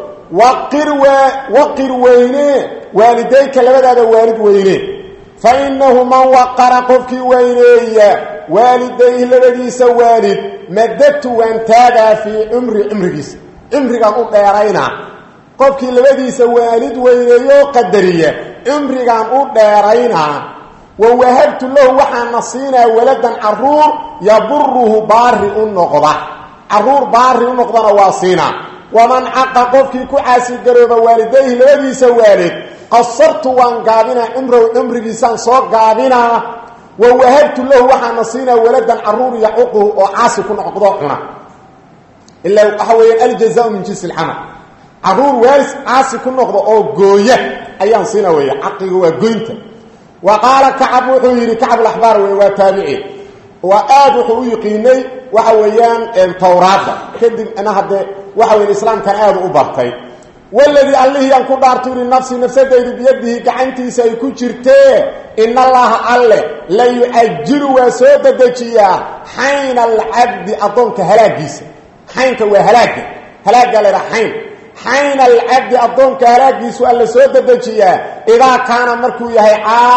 وقر وينه والديك لبدا والد وينه فانه من وقر قفك وينه والديه الذي سوالد مددت وانتاغا في عمرك عمرك ديرينا qofkii labadiisa waalid weyneeyo qadariya umrigan u dheerayna wa wahabtu lahu waxaan nasiina waladan aruur yaburruhu baari noqda aruur baari noqdana waa siina waman aqa qofkii ku caasi garooba waalidayhi labadiisa waalid qasartu waan gaabina umrigiisan soo gaabina wa wahabtu lahu waxaan nasiina waladan aruur yaququ oo caasi ku noqdo cuna illa ahaween aljazaa'u min jinsi al-amal عرور وارث عاصي كن نقض او غويه ايان سينا ويه عقيق وا غوينته وقال كعب وحيري كعب الاحبار وهو تابعي وآد وحو يقيني وحويان التوراة كدب انا هدا وحوي الاسلام كان آد وبرتي والذي الله ينكو دارتوري نفسي بيده غعنتي سي كو جرتي ان الله الله لا يؤجر وسود دجيا حين العبد اظنك هلاكيس حينك وهلاك لرحين حين العبد أظن كهلاكي سؤال سودة دجيا إذا كان مركو يهي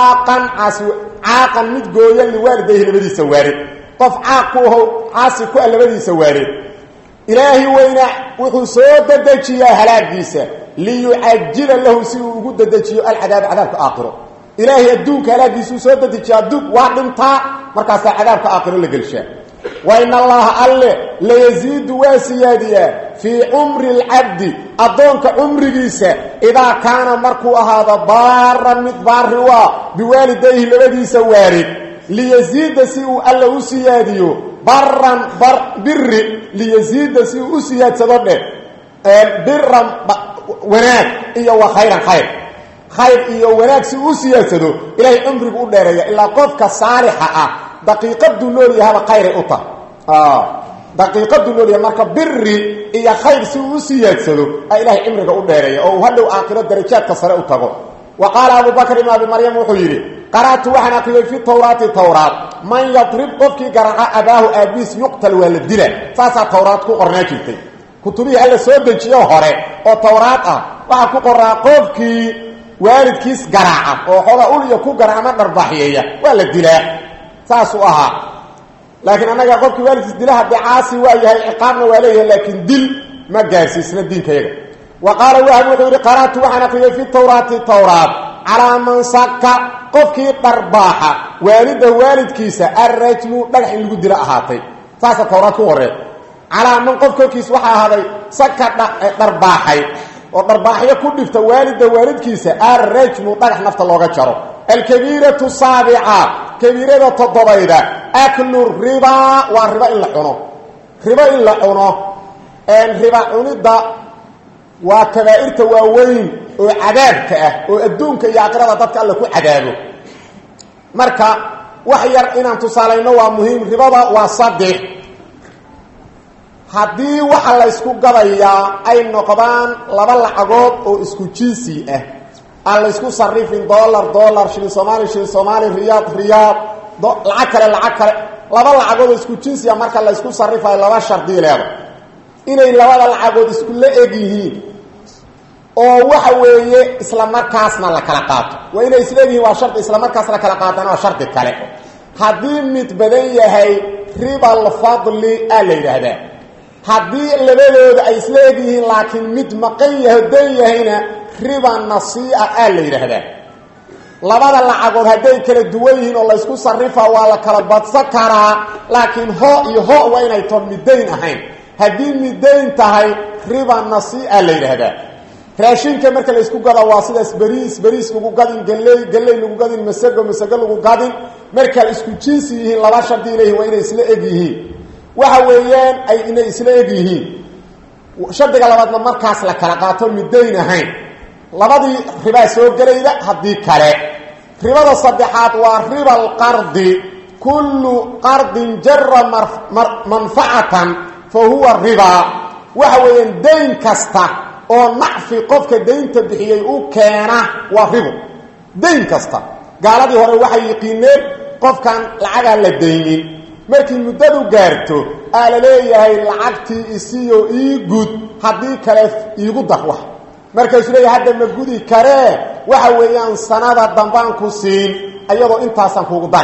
عاقا متقويا لوالديه لبدي سواري طف عاقوه عاسكو لبدي سواري إلهي وينا وحو سودة دجيا هلاكيسا ليعجل له سيو وجود دجيا العذاب عذابك آخره إلهي أدوك هلاكي سودة دجيا أدوك وعدمتا مركاسا عذابك آخره لقلشا وإن الله الله ليزيد واسياديا في عمر العبد أدونك عمريسا إذا كان مركو هذا بارا متباروا بوالديه لبدي سوارد ليزيد سيء الله سياديو برا بر ليزيد سيء سياد سببه برا وناك إيا وخيرا خير إيا وناك سيء سياد سدو إلهي عمرك أدريا إلا قفك صالحة دقيقة دولوري هذا خير أطا دقيقة دولوري مركا بري إيا خير سيء سياد سدو إلهي عمرك أدريا أو هلو آخرة درجات كسر أطا وقال أبو بكر ما بمريم وحيري قرأت وحنا في التوراة من يضرب قفك قرأ أباه أبيس يقتل والدله فاسا التوراة قرناكي كتبه هل سودة جيو هوري أو توراة وحكو قرأ قفك والد كيس قرأ وحوضا أولي يكو قرأ من نرباحية والدله ساسوها لكن أنا قفك والد كيس دلها بعاسي وإيها إقامنا وليه لكن دل ما قاسيسنا الدين كيغا وقال وهب وحيري قرأت وحنا في التوراة على من سكا قفكي طرباحة والد كيسا الرجم دلح اللي قد رأهاتي ساسا التوراة كوري على من قفكي كيس وحا هذا سكا طرباحي وطرباحي يكون نفتا والد كيسا الرجم دلح نفتا الله جارو الكبيرة السابعة كبيرة الضبيدة أكل الربا والربا إلا عنو ربا إلا عنو الربا عنو وكبائرته واوين وعذابك وادونك يا اقرا ددك الله كو عذابو marka wax yar inaan tusaalayno waa muhiim ribada waa saddex hadii waxa la isku gadaya ay noqdaan laba lacagood oo isku jinsi ah aan la isku sarrifin dollar shilin Soomaali riyaad lacag kale laba lacagood isku jinsi ah marka la isku sarrifay laba shardi leeyahay inay labada lacagood isku la eg yihiin oo waxa weeye isla markaasna la kala qaato waa inay isla eg yihiin waa shardi isla markaas la kala qaatana waa shardi kale hadii mid badan yahay riba al-fadli alayhada hadii labadooda ay isla eg yihiin laakiin mid maqan yahayna riba nasii'a alayhada labada lacagood haday kala duwan yihiin oo la isku sarrifa waa la kala badsan karaa laakiin ho waa inay toon midayn ahayn hadii midayn tahay riba nasii'a la yidhaahdaa raashinka marka la isku gado waa sidaas bariis lagu gadin galley lagu gadin masago lagu gadin marka la isku jinsi yihiin laba shardi leeyihiin waa inay isla eg yihiin waxa weeyaan ay inay isla eg yihiin shardiga labaadna markaas la kala qaato midayn ahayn labadii riba soo galayda hadii kale ribada saddexaad waa riba alqardi kullu qardin jarra manfa'atan fa huwa riba waxa weeyaan dayn kasta oo nacfi qofka daynta bixiyay uu keena waa ribo dayn kasta gaaladii hore waxay yiqiineen qofkan lacaga la daynin markii muddadu gaarto ala leeyahay lacagtii isiyo ii gud hadii kale iigu dar wax markaasuu leeyahay hadda ma gudi karee waxa weeyaan sanada dambaan ku siin ayadoo intaasan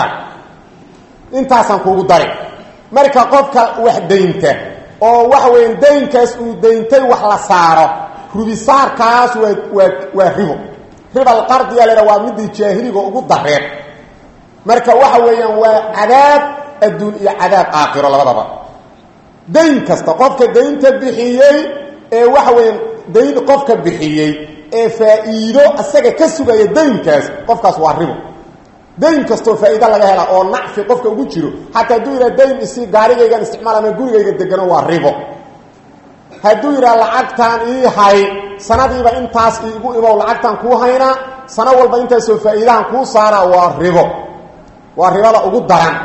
kuugu daray marka qofka wax daynta oo waxa weeyaan daynkaas uu dayntay wax la saaro rubisaarkaas waa ribo riba alqardi yalena waa midii jaahiliga ugu dareen marka waxa weeyaan waa cadaab adduun iyo cadaab aakhiro labadaba dayn kasta qofka daynta bixiyay ee waxa weeyaan dayn qofka bixiyay ee faa'iido asaga ka sugaya daynkaas qofkaas waa ribo dayn kasto faa'iido laga hela oo nacfi qofka ugu jiro hatta duura dayn isi gaarigayga isticmaal ama gurigayga degano waa ribo hadduu yidhaa lacagtaan ii hay sanadiiba intaas iigu imow lacagtaan kuu haynaa sano walba intaasoo faa'iidahan kuu saaraa waa ribo waa ribada ugu daran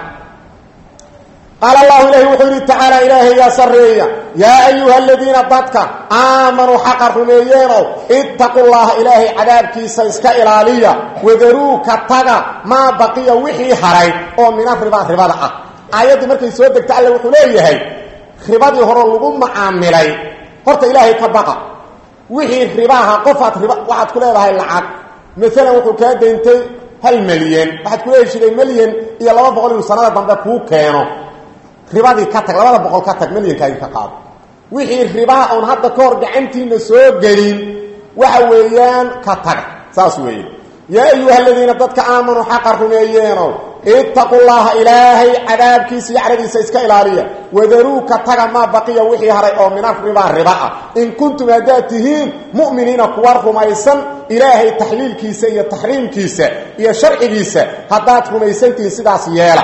qaala allahu ilaahi wuxuu yidhi tacaala ilaahay yaa sarreeya yaa ayuha aladiina dadka aamanuu xaqa rumeeyeenow ittaqu llaha ilaahay cadaabkiisa iska ilaaliya wadaruu ka taga maa baqiya wixii haray oo mina ribada ah aayaddii markay soo degta alle wuxuu leeyahay ribadii hore lagu macaamilay horta ilaahay ka baqa wixii ribaha qofaad riba waxaad ku leedahay lacag maalan wuxuu kaa dayntay 1 milyan waxaad ku leedahay milyan iyo 200 inuu sanada dambe kuu keeno ribadii ka tag 200 ka tag milyankaaga ka qaado wixii ribaha oon hadda ka hor gacantiina soo gelin waxa weeyaan ka tag saas weeye yaa ayuha aladiina dadka aamanuu xaqa rumeeyeenow ittaqu llaha ilaahay cadaabkiisa iyo caradiisa iska ilaaliya wadaruu ka taga maa baqiya wixii haray oo min riba ah in kuntum haddaad tihiin mu'miniina kuwa rumaysan ilaahay taxliilkiisa iyo taxriimkiisa iyo sharcigiisa haddaad rumaysantihiin sidaas yeela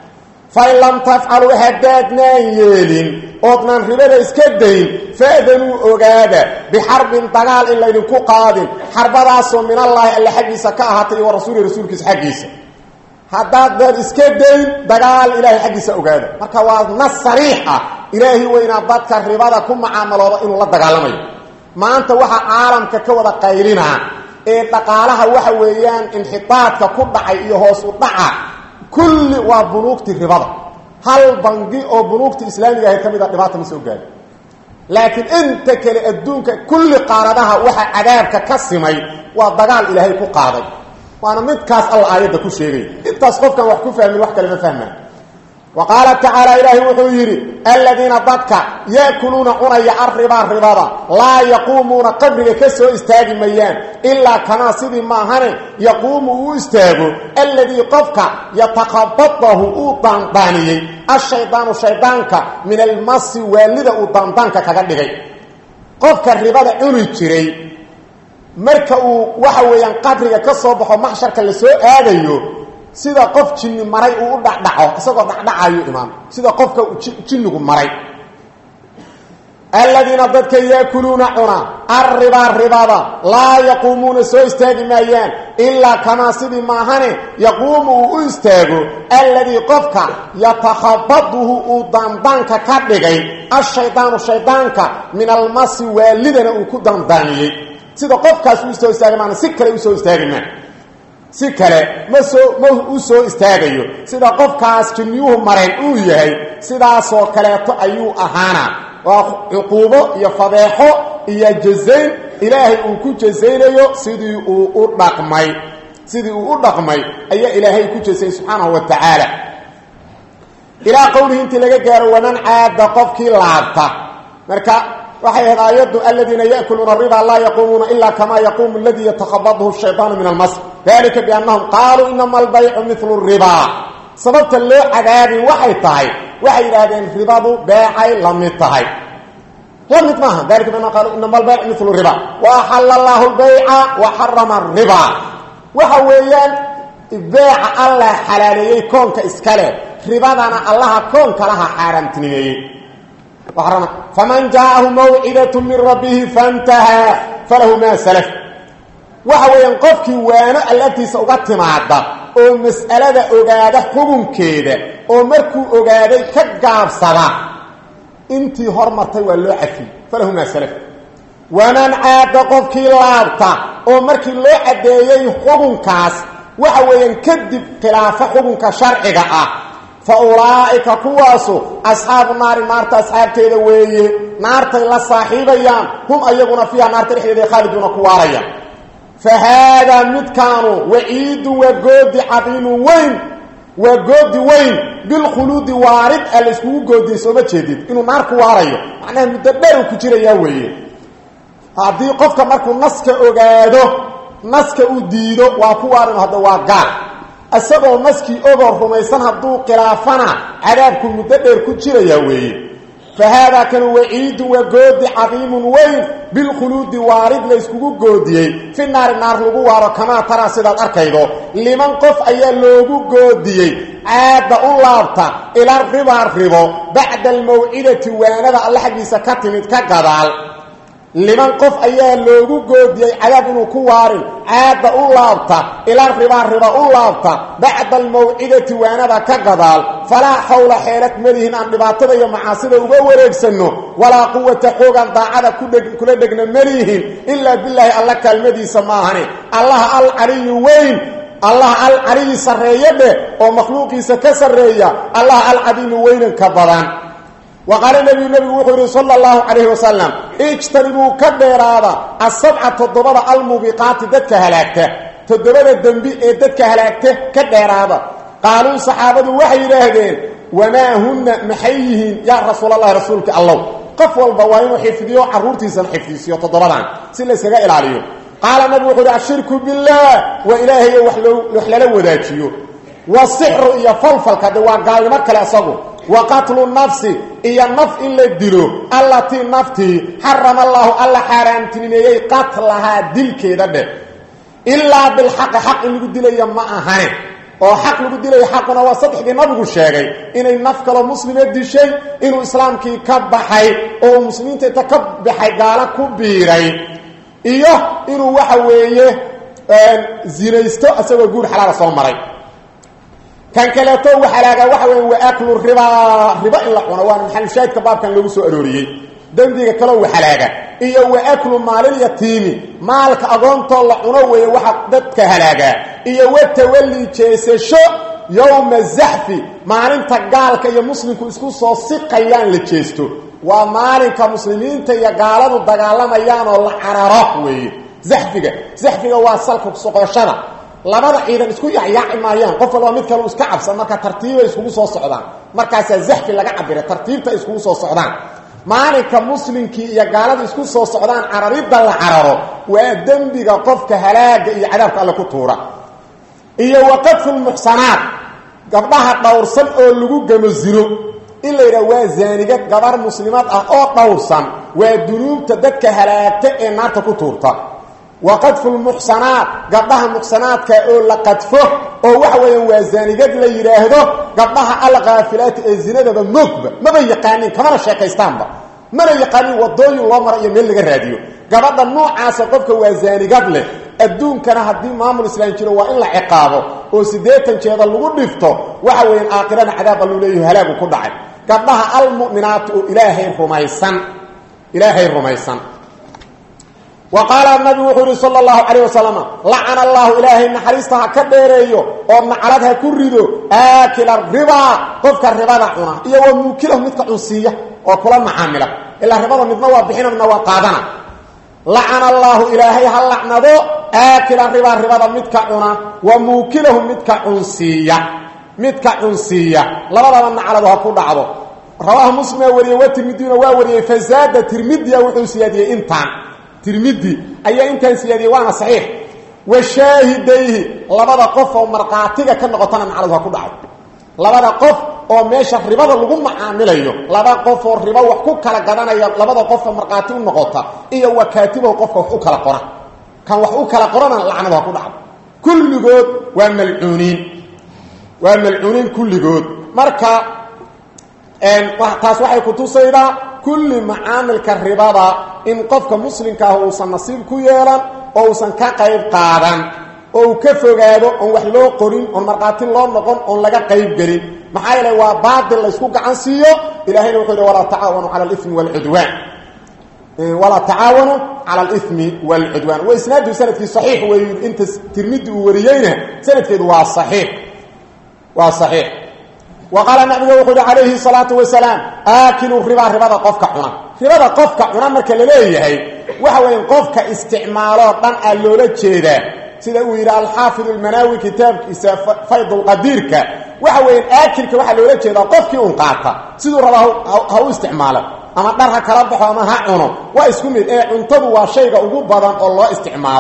fain lam tafcaluu haddaadnaan yeelin oodnaan ribada iska dayn fa'danuu ogaada bixarbin dagaal in laydinku qaadin xarbadaasoo min allaahi alle xaggiisa ka ahaatay iyo wa rasuuli rasuulkiisa xaggiisa haddaadnaan iska dayn dagaal ilaahay xaggiisa ogaada marka waa nas sariix ah ilaahi weynaa dadka ribada ku macaamalooda inuu la dagaalamayo maanta waxaa caalamka ka wada qaylinaa ee dhaqaalaha waxa weeyaan inxitaadka ku dhacay iyo hoos u dhaca kulli waa bunuugti ribada hal bangi oo bunuugti islaamiga ah kamida dhibaata ma soo gaari laakiin inta kale adduunka kulli qaaradaha waxa cadaabka ka simay waa dagaal ilaahay ku qaaday waana midkaas alla aayada ku sheegay intaas qofkan wax ku fahmin wax kale ma fahmaan وقال تعالى إلهي وحيري الذين ضدك يأكلون عنيا الربا لا يقومون قبرك كسو استاغ ميان إلا كما سيدي ماهن يقوم استاغ الذي قفك يتخبطه أوطانطاني الشيطانك من المس والد أوطانطانك كغدغي قفك الربا عني جري marka uu waxa weeyaan qabriga ka soo baxo maxsharka la soo aadayo sida qof jinni maray uu dhacdhaco isagoo dhacdhacayo imaan sida qofka jinnigu maray alladina dadka yakuluna una arriba la yaqumuna soo istaagi maayaan illa kama sidi maahane yaqumu u istaago alladhi qofka yatakhabbaduhu dandanka ka dhigay ash-shaytaanka min al-mas walidana uu ku dandaniyay sida qofkaas uu soo istaagmaan si kale uu soo istaagmaan si kale ma uu soo istaagayo sida qofkaas jinniyuhu mareen uu yahay sidaas oo kaleeto ayuu ahaana waa uquubo iyo fadeexo iyo jazayn ilaahay uu ku jazaynayo sidii uu u dhaqmay ayaa ilaahay ku jazay subhanahu wa ta'ala ila qawlihi inta laga gaaro waman aada qofkii laabta marka waxay hadaayadu alladina yaakuluna riba la yaqumuna illa kama yaqumu alladhi yatakhabbathu ash-shaytanu min al-mas dhalika bi annahum qalu inma al-bay'u mithlu ar-riba sababta loo cadaabin waxay tahay waxay yiraahdeen ribadu beecay lamid tahay لم يتماها ذلك بأنه قالوا إنما البيع مثل الربا وأحل الله البيع وحرم الربا وحويان البيع الله حلالي كون كإسكاله ربادنا الله كون كلها حرام تنيني وحرم فمن جاءه موعدة من ربه فانتهى فله ما سلف وحويان قفك وانا التي سوقت معدة ومسألة أغادة حكم كيدة ومركو أغادة كقاب صلاة انتي هرمتي واللو عفي فله ما سلف ومن عاد قفك لابطة ومركي اللو عديي حكم كاس وحوين كدب خلافة حكم كشرعك فأولئك كواسو أصحاب النار نارتا أصحاب تيدوي نارتا إلا صاحبيان هم أيقون فيها نارتا إحدى خالدون كواريا فهذا متكانوا وعيد وقود عظيم وقود وين بالخلود وارد الاسكو قود سوما جديد إنه نار كواريا معناه مدبر وكتير ياوي هذه قفك مركو نسك أغادو نسك أديدو وكوارن هذا واقع asagoo maskii ogo rumaysan haduu khilaafana cadaabku muddo ku jiraya weey fahada kan waciid wa goodi cadiim weyn bil khulud waarid la isku goodiyay fi naar lagu waaro kama tara sidaad arkaydo liman qof ayaa loogu goodiyay aada u laabta ila ribo ba'da al maw'idati waanada allah xaqiisa ka timid ka gadaal لمن قف أيها لوغو قودي عذاب إنو كوارن عاد أولابتا إلى الربا أولابتا بعد الموعدة وانا كقضال فلا حول حيرت مليهن عن رباطة يوم معاصدة وغوريك سنو ولا قوة حوغا ضاعدة كل دقنا مليهن إلا بالله الله كالمدي سماهني الله العلي وين الله العلي سرية ومخلوقي سكسرية الله العديم وين كبران وقال النبي وحده صلى الله عليه وسلم اجتنبوا كديرادا السبعة الضبابة الموبقات ددك هلاكته تدبابة الدنبي ددك هلاكته كديرادا قالوا صحابة وحي لهدين وما هن محيهين يا رسول الله رسولك الله قفوا البوائن وحفظيو عرورتي سن حفظيو تضبابا سنة سقائل عليهم قال النبي وحده الشرك بالله وإلهي وحلل وداتيو والسحر يفلفل كدوا قائمة كالأسابه وقتل النفس إيا النفس إلا الدلو التي نفتي حرم الله الله حرام تنيني قتلها دل كده إلا بالحق حق اللي قد لي ما أهاني وحق اللي قد لي حقنا وصدح دي نبغو الشيء إن النفق المسلم يدي شيء إنه إسلام كي كبحي أو مسلمين تتكبحي قالك كبيري إياه إنه وحويه زينيستو أسوى قول حلال صومري كان كلاته وحلاقه وحوي واكل الربا الا قنوان محل شاهد كباب كان لو سو اروريي دنبيga kala waxalaaga iyo waaklu maalil yatiimi maalka agoonto la cuno way waxa dadka halaaga iyo watawalli jeesasho yawm az-zahfi maalinta gaalka iyo muslimku isku soo siqayaan la jeesto waa maalinka muslimiinta iyo gaaladu dagaalamayaan oo la cararo way zahfiga waa salka soqoshada labada ciidan isku yaaci maayaan qof walba mid kale uu iska cabsan marka tartiib ay isku soo socdaan markaas zahfi laga cabiro tartiibta isku soo socdaan maalinka muslimkii iyo gaalada isku soo socdaan cararida la cararo waa dambiga qofka halaaga iyo cadaabka alla ku tuura iyo waqful muhsanaat gabdhaha dhowrsan oo lagu gamo ziro illa ira waa zaaniga gabar muslimaad ah oo dhowrsan waa dunuubta dadka halaagta ee naarta ku tuurta وقذف المحصنات قبضها المحصنات كأول لقذفه أو وحويا وزانيقات لا يراهده قبضها الغافلات الزنادة بمكبة ما بيقانين كمان الشيكيستان ما بيقانين وضوي الله مرأي يميل لغا الراديو قبضها النوع عاسقفك وزانيقات له الدون كان هدين مامو الإسلام جلوا إلا عقابه وسيديتا جيدا اللغو نفته وحويا آقران عذاب اللوليه هلاك وكل عين قبضها المؤمنات إلهي الرميسان وقال النبي وحوري صلى الله عليه وسلم لعن الله إلهي إن حريستها كبيريو ومن عرضها كريدو آكل الربا قفك الربا دعونا إيا وموكله متك عنصية وكلا معاملة إلا الربا متنوى بحين من وقادنا لعن الله إلهي هل لعنه آكل الربا متك عنا وموكله متك عنصية لبدا من عرضها كل عضو رواه مسلم وريه وترمذي ووريه فزاد ترمذي وحسياديه انتان ترمذي اي انتان سياديه وانا صحيح وشاهديه لبدا قف ومرقاتيga ka noqotana macalada ku dhacay labada qof oo meesha ribada lagu macaamilayo laba qof oo riba wax ku kala gadanaya labada qof marqaati u noqota iyo wakaatibo qofka wax u kala qora kan wax u kala qorana lacnada ku dhacdo kulligood waa malcuuniin kulligood marka taas waxay ku tusaydaa kulli macaamilka ribada in qofka muslimka ah uusan nasiib ku yeelan oo uusan ka qayb qaadan oo uu ka fogaado on wax loo qorin on marqaati loo noqon on laga qayb gelin maxaa yeelay waa baadil la isku gacan siiyo ilaahayna wuxuu yidhi walaa tacaawanu cala alithmi waalcudwaan ولا تعاونوا على الإثم والعدوان وإسناده سندك صحيح وإنت ترمذي وريينه سندك وصحيح وقال النبي وقال عليه الصلاة والسلام آكلوا ربا قفك عنا ربا قفك عنا marka laleeyahay waxa weyn qofka isticmaalo dhan aloola jeeda sida uu yiraahdo al-Hafiz al-Manawi kitabkiisa Fayd al-Qadirka waxa weyn aakilka waxa loola jeeda qofkii uu qaata sidoo raba ha u isticmaalo ama dharha kala baxo ama ha cuno waa isku mid ee cuntadu waa shayga ugu badan oo loo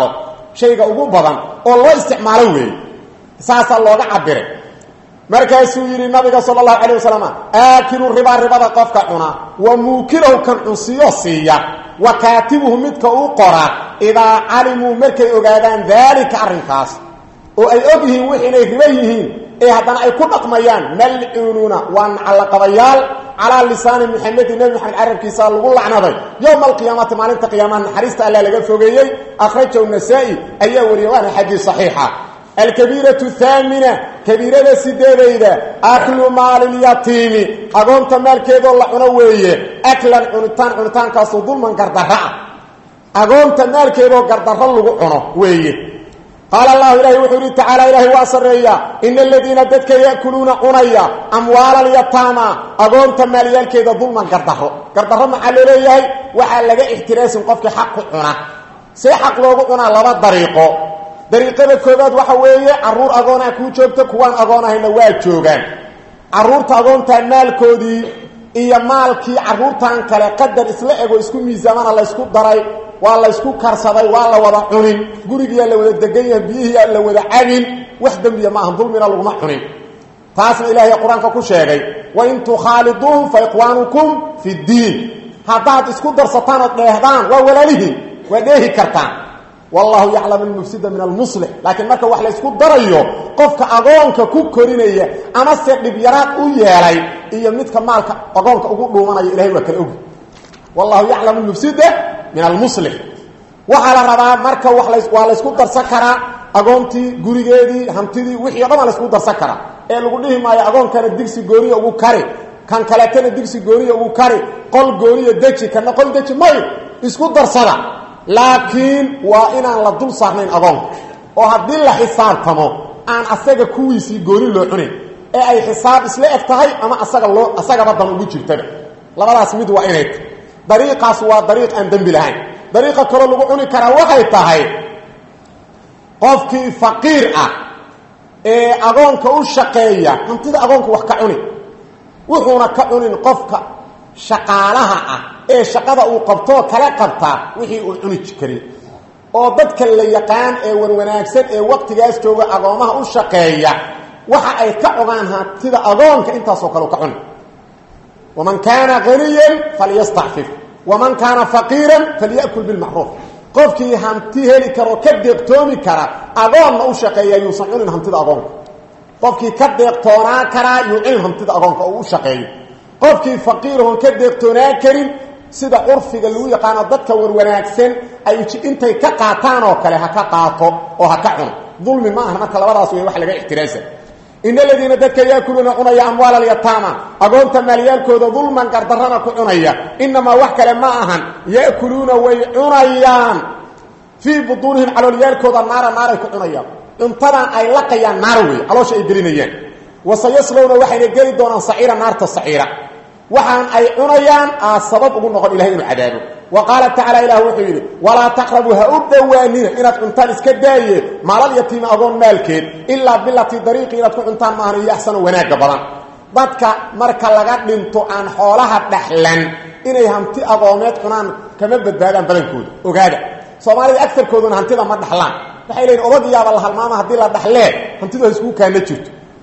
isticmaalo weey saasa looga cabiray markaasuu yiri nabiga sallallahu alayhi wasallam aakilu ribada qofka cuna wa muukilahu kan cunsiyo siiya wa kaatibuhu midka uu qora ida alimu markay ogaadaan dalika arrinkaas oo ay ogyihiin wixii inay riba yihiin ee haddana ay ku dhaqmayaan mal'uununa waan ala qabayal ala lisaan muhammad nabi muhammad arabkiisa lagu lacnaday yawm alqiyamah maalinta qiyaamaha xariista alla laga fogeeyay akhrajahu an-nasa'i ayaa wariyay hadith sahiha الكبيرة الثامنة كبيرة سيدة أكل مال اليتيم أقومت مال كيدو الله عنوية أكلا عنتان كاسو ظلما قردراء أقومت مال كيدو قردراء عنوية قال الله إلهي وحوري تعالى إلهي واسرية إن الذين ددك يأكلون عنيا أموال اليتامى أقومت مال كيدو ظلما قردراء محل إلهي وحال لغا احتراس قفك حق عنا سيحق لغو عنا لما طريقه dariiqada koobaad waxa weeye aruur agoona ku joogto kuwan agoonahayna waa joogan aruurta agoonta maalkoodii iyo maalkii aruurtan kale qadar isla ego isku miisaamana la isku daray waa la isku karsaday waa la wada cunin guriga la wada degan yahay biyaha la wada cabin wax dambiya ma ahan dulmina lagu ma cunin taasna ilaahay quraanka ku sheegay wa in tukhaliduhum fa ikhwanukum fi din hadaad isku darsataan oo dheehdaan waa walaalihiin waa dheehi kartaan والله يعلم المفسد من المصلح لكن marka wax la isku darayo qofka agoonka ku korinaya ama se dib yaraad u yeelay iyo midka maalka agoonka ugu dhuumanaya ilaahay waa kala og والله يعلم المفسد من المصلح waxa la rabaa marka wax la isku darsan kara agoontii gurigeedii hantidii wixii dhan la isku darsan kara ee lagu dhihi maayo agoonkana digsi gooniyo ugu kari kan kale tan digsi gooniyo ugu kari qol gooniyo deji kana qol deji may isku darsada laakiin waa inaan la dul saarnayn agoon oo hadii la xisaabtamo aan asaga kuwiisi gooni loo cunin ee ay xisaab isla eg tahay ama asaga badan ugu jirtada labadaas mid waa inay dariiqaas waa dariiq aan dambi lahayn dariiqa kale lagu cuni kara waxay tahay qofkii faqiir ah ee agoonka u shaqeeya hantida agoonka wax ka cuni wuxuuna ka cunin qofka shaqaalaha ah ee shaqada uu qabto kala qabta wixii uu cuni jiray oo dadka la yaqaan ee wanaagsan ee waqtigaas jooga agoomaha u shaqeeya waxa ay ka ogaan hantida agoonka intaas oo kale ka cuni waman kana ghaniyan falyastahfif waman kana faqiran falyakul bil ma'ruf qofkii hanti heli karo ka deeqtoomi kara agoon u shaqeeya yuusan cunin hantida agoonka qofkii ka deeqtoona kara yuucin hantida agoonka uu shaqeeyo qofkii faqiir oo ka deeqtoona karin sida urfiga lagu yaqaan dadka wanaagsan ay intay ka qaataan oo kale ha ka qaato oo ha ka cuno dulmi ma aha marka labadaas way wax laga ixtiraasa in alladina dadka yaakuluna cunaya amwaal al-yatama agoonta maaliyalkooda dulman qardarana ku cunaya inma wax kale ma ahan yaakuluna way cunayaan fi budunihim aliyalkooda naara ku cunayaan intadan ay laqayaan naar way aloosha ay gelinayaan wasayaslawna waxay geli doonaan saciira naarta saciira waxaan ay cunayaan sabab ugu noqon ilaahay inuu cadaabo waqala ta'ala ilahu wuxuu wala taqrabu ha'udawanina inaad cuntaan iska daaye maalal yatiima agoon maalkeed illa billati dariiqi inaad ku cuntaan maahan iyo ahsan wanaaga badan dadka marka laga dhinto aan xoolaha dhaxlan inay hanti agoomeed cunaan kama badbaadaan badankooda ogaada Soomaalida aktarkooduna hantida ma dhaxlaan waxay leeyihiin odagyaaba la halmaama hadii la dhaxlee hantidu isku kaana jirto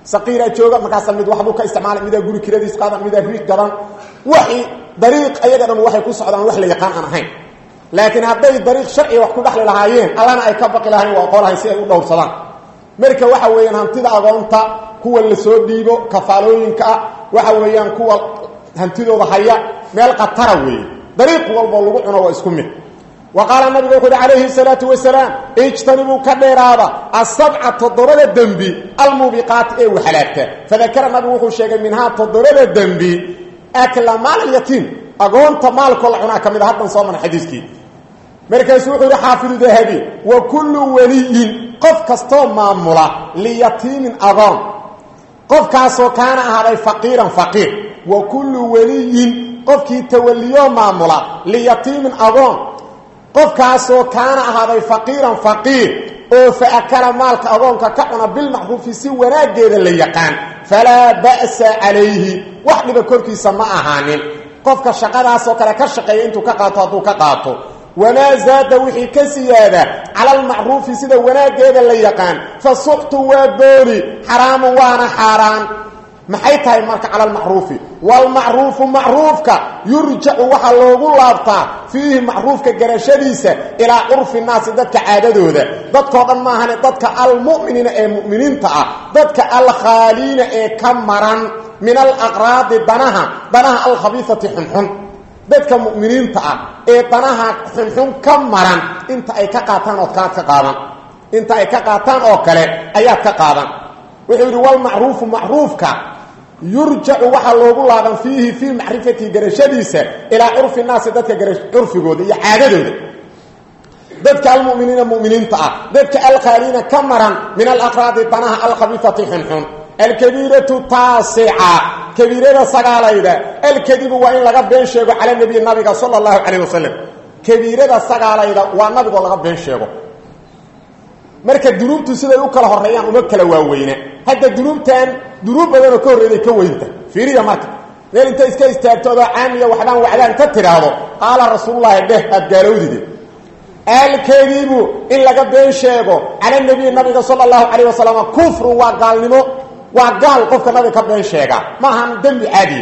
saqiira jooga markaas mid waxbu ka isticmaalay mid guri kiradiis qaadan mid riig gadan waxi dariiq ayaga dhan waxay ku socdaan wax la yaqaan aan ahayn laakiin haday dariiq sharci wax ku dhaxli lahaayeen allana ay ka baqi lahayn waa qoolahay si ay u dhowrsadaan marka waxa weeyaan hantida agoonta kuwa la soo dhiibo kafaalooyinka waxa weeyaan kuwa hantidooda haya meel qatara weey dariiq walba lagu cuno waa isku mid وقال النبي صلى الله عليه الصلاه والسلام اجتنبوا كديرادا السبعه تضرب الذنبي الموبقات اي وحلاكته فذكر النبي وحو شيغ منها تضرب الذنبي اكل مال اليتيم اغونت مال كل عنا كميد هدن سومن حديثكي مركز وحو حافظ ذهبي وكل ولي قف كستو مامولا ليتيم اغون قف كاسو كان هذا فقيرا فقير وكل ولي قف كي توليو مامولا ليتيم اغون qofkaasoo kaana ahaaday faqiiran faqiir oo faakala maalka agoonka ka cuna bilmacruufi si wanaageeda la yaqaan falaa ba'sa calayhi wax dhiba korkiisa ma ahaanin qofka shaqadaasoo kale ka shaqeeya intuu ka qaato hadduu ka qaato wamaa zaada wixii ka siyaada cala almacruufi sida wanaageeda la yaqaan fa suxtu waa booli xaraamu waana xaaraan maxay tahay marka cala almacruufi walmacruufu macruufka yurjacu waxa loogu laabtaa fiihi macruufka garashadiisa ilaa curfi naasi dadka caadadooda dadkoo dhan maahane dadka almu'miniina ee mu'miniinta ah dadka alkhaaliina ee ka maran min alaqraadi danaha alkhabiifati xunxun dadka mu'miniinta ah ee danaha xunxun ka maran inta ay ka qaataan oo ka qaadan inta ay ka qaataan oo kale ayaa ka qaadan wuxuu yiri wal ma'ruufu ma'ruufka yurjacu waxa loogu laaban fiihi fi ma'rifati garashadiisa ila urfi naas dadka urfigooda iyo caadadooda dadka almu'miniina mu'miniinta ah dadka alqaaliina kamaran min alaqraad tanaha alkhabithati hunhun alkabiratu tasi'a kabirada sagaalayda alkadibu wa in laga been sheego cala nabiga sallallahu alayhi wasallam kabirada sagaalayda waa nabiga laga been sheego marka duruubtu siday u kala horeeyaan uma kala waaweyna hadda duruubtan duruub badan oo ka horeeyay ka weynta fiiriya marka meel inta iska istaagto caamiya waxdaan ka tiraado qala rasuulullaahi ad gaalowdide al-kadibu in laga been sheego cala nabiga sallallahu alayhi wasallam kufru wa gaalnimo wa gaal qofka nabiga ka been sheega ma ahan dambi caadi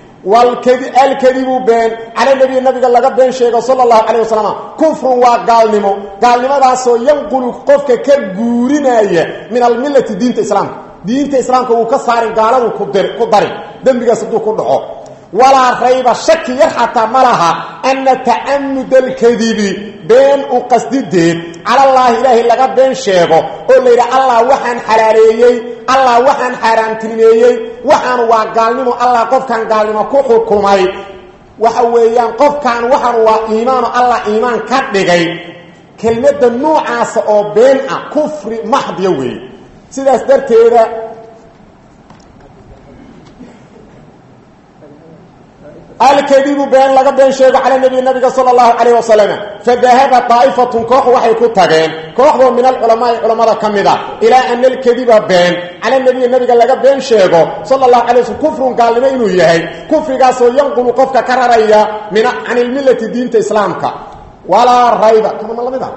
والكذب بين على النبي لغا بين شيغ صلى الله عليه وسلم كفر وقالنمو قالنمداسو ينقل قفك كغورينايه من المله دين الاسلام دين الاسلام كو كسارين قالو كدري دنبيغا سدو كدخو ولا ريب شك حتى ملها ان تعمد الكذب بين وقصديد على الله اله لغا بين شيغو او ليرى الله وحن حلاليي الله وحن حرام تلميي وحن وقالنمو الله قف كان قالنمو كو حكمي waxa weeyaan qofkan waxan waa iimaan Allah iimaan ka dhigay kelmadda noocaas oo been ah kufri mahdiya weey sidaas darteeda الكذب بين لغا بين شيغ على النبي صلى الله عليه وسلم فذهب طائفه كوخ waxay ku tageen kooxdo min culimada kamida ila an الكذب بين على النبي laga been sheego صلى الله عليه وسلم كفر قالما inuu yahay kufrigaas oo yanqulu qofka kararaya min an المله diinta islaamka wala rayba kuma lamida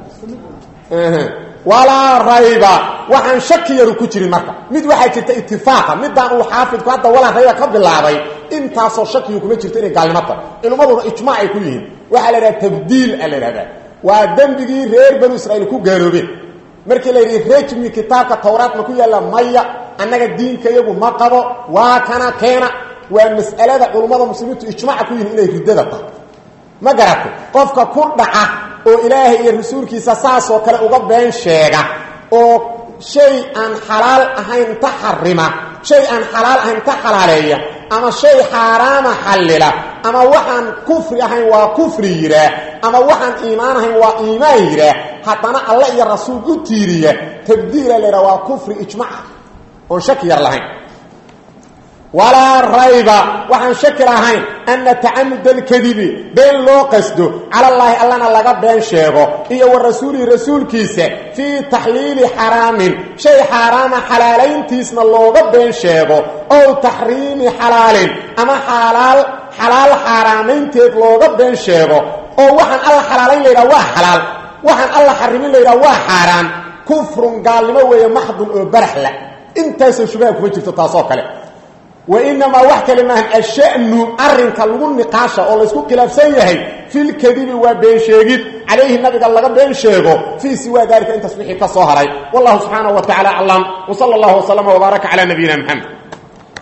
ولا ريب وحن شك يركو جيرين marka mid waxa jirta ittifaaqa midaan uu xaafidku hadda wala rayba ka bilaabay inta soo shaki kuma jirto in gaalnimada ilmadu ijmaac ay ku yihiin waxa la yiraahdaa tabdiil la yiraahdaa waa dambigi reer banu israa'iil ku gaaloobeen markii la yiraahdo rajmi kitaabka tawraat ma ku yaala maya annaga diinka iyagu ma qabo waa kana keena waa mas'alada culimada muslimiintu ijmaac ku yihiin inay ridada tahay ma garato qofka ku dhaca oo ilaahay iyo rasuulkiisa saas oo kale uga been sheega oo shay aan xalaal ahayn taxrima shay aan xalaal ahayn taxalaaleeya ama shay xaraama xalila ama waxaan kufri ahayn waa kufri yira ama waxaan iimaan ahayn waa iimaan yira hadana Allah iyo rasuul u tiiriya tabdiila leeyahay waa kufri ijmaac oo shaki yar lahayn ولا ريب وحن شكل هين أن تعمد الكذب بين لو قصده على الله ألنا لغا بين شيغو إيا والرسول رسول كيسة في تحليل حرام شيء حرام حلالين تيسنا لغا بين شيغو أو تحريم حلال أما حلال حرامين تيس لغا بين شيغو أو وحن الله حلالين ليرا حلال وحن الله حرمين ليرا حرام كفر قال لما ويا محض برحلة intaas shubha kuma jirto taasoo kale وإنما وحكى لما الشأن أرنك لغن نقاشة أو لسكو خلاف سيهي في الكذب وبين شيغيد عليه النبي قال لك بين شيغو في سوى ذلك أن تصبحي كالصهري والله سبحانه وتعالى أعلم وصلى الله وسلم وبارك على نبينا محمد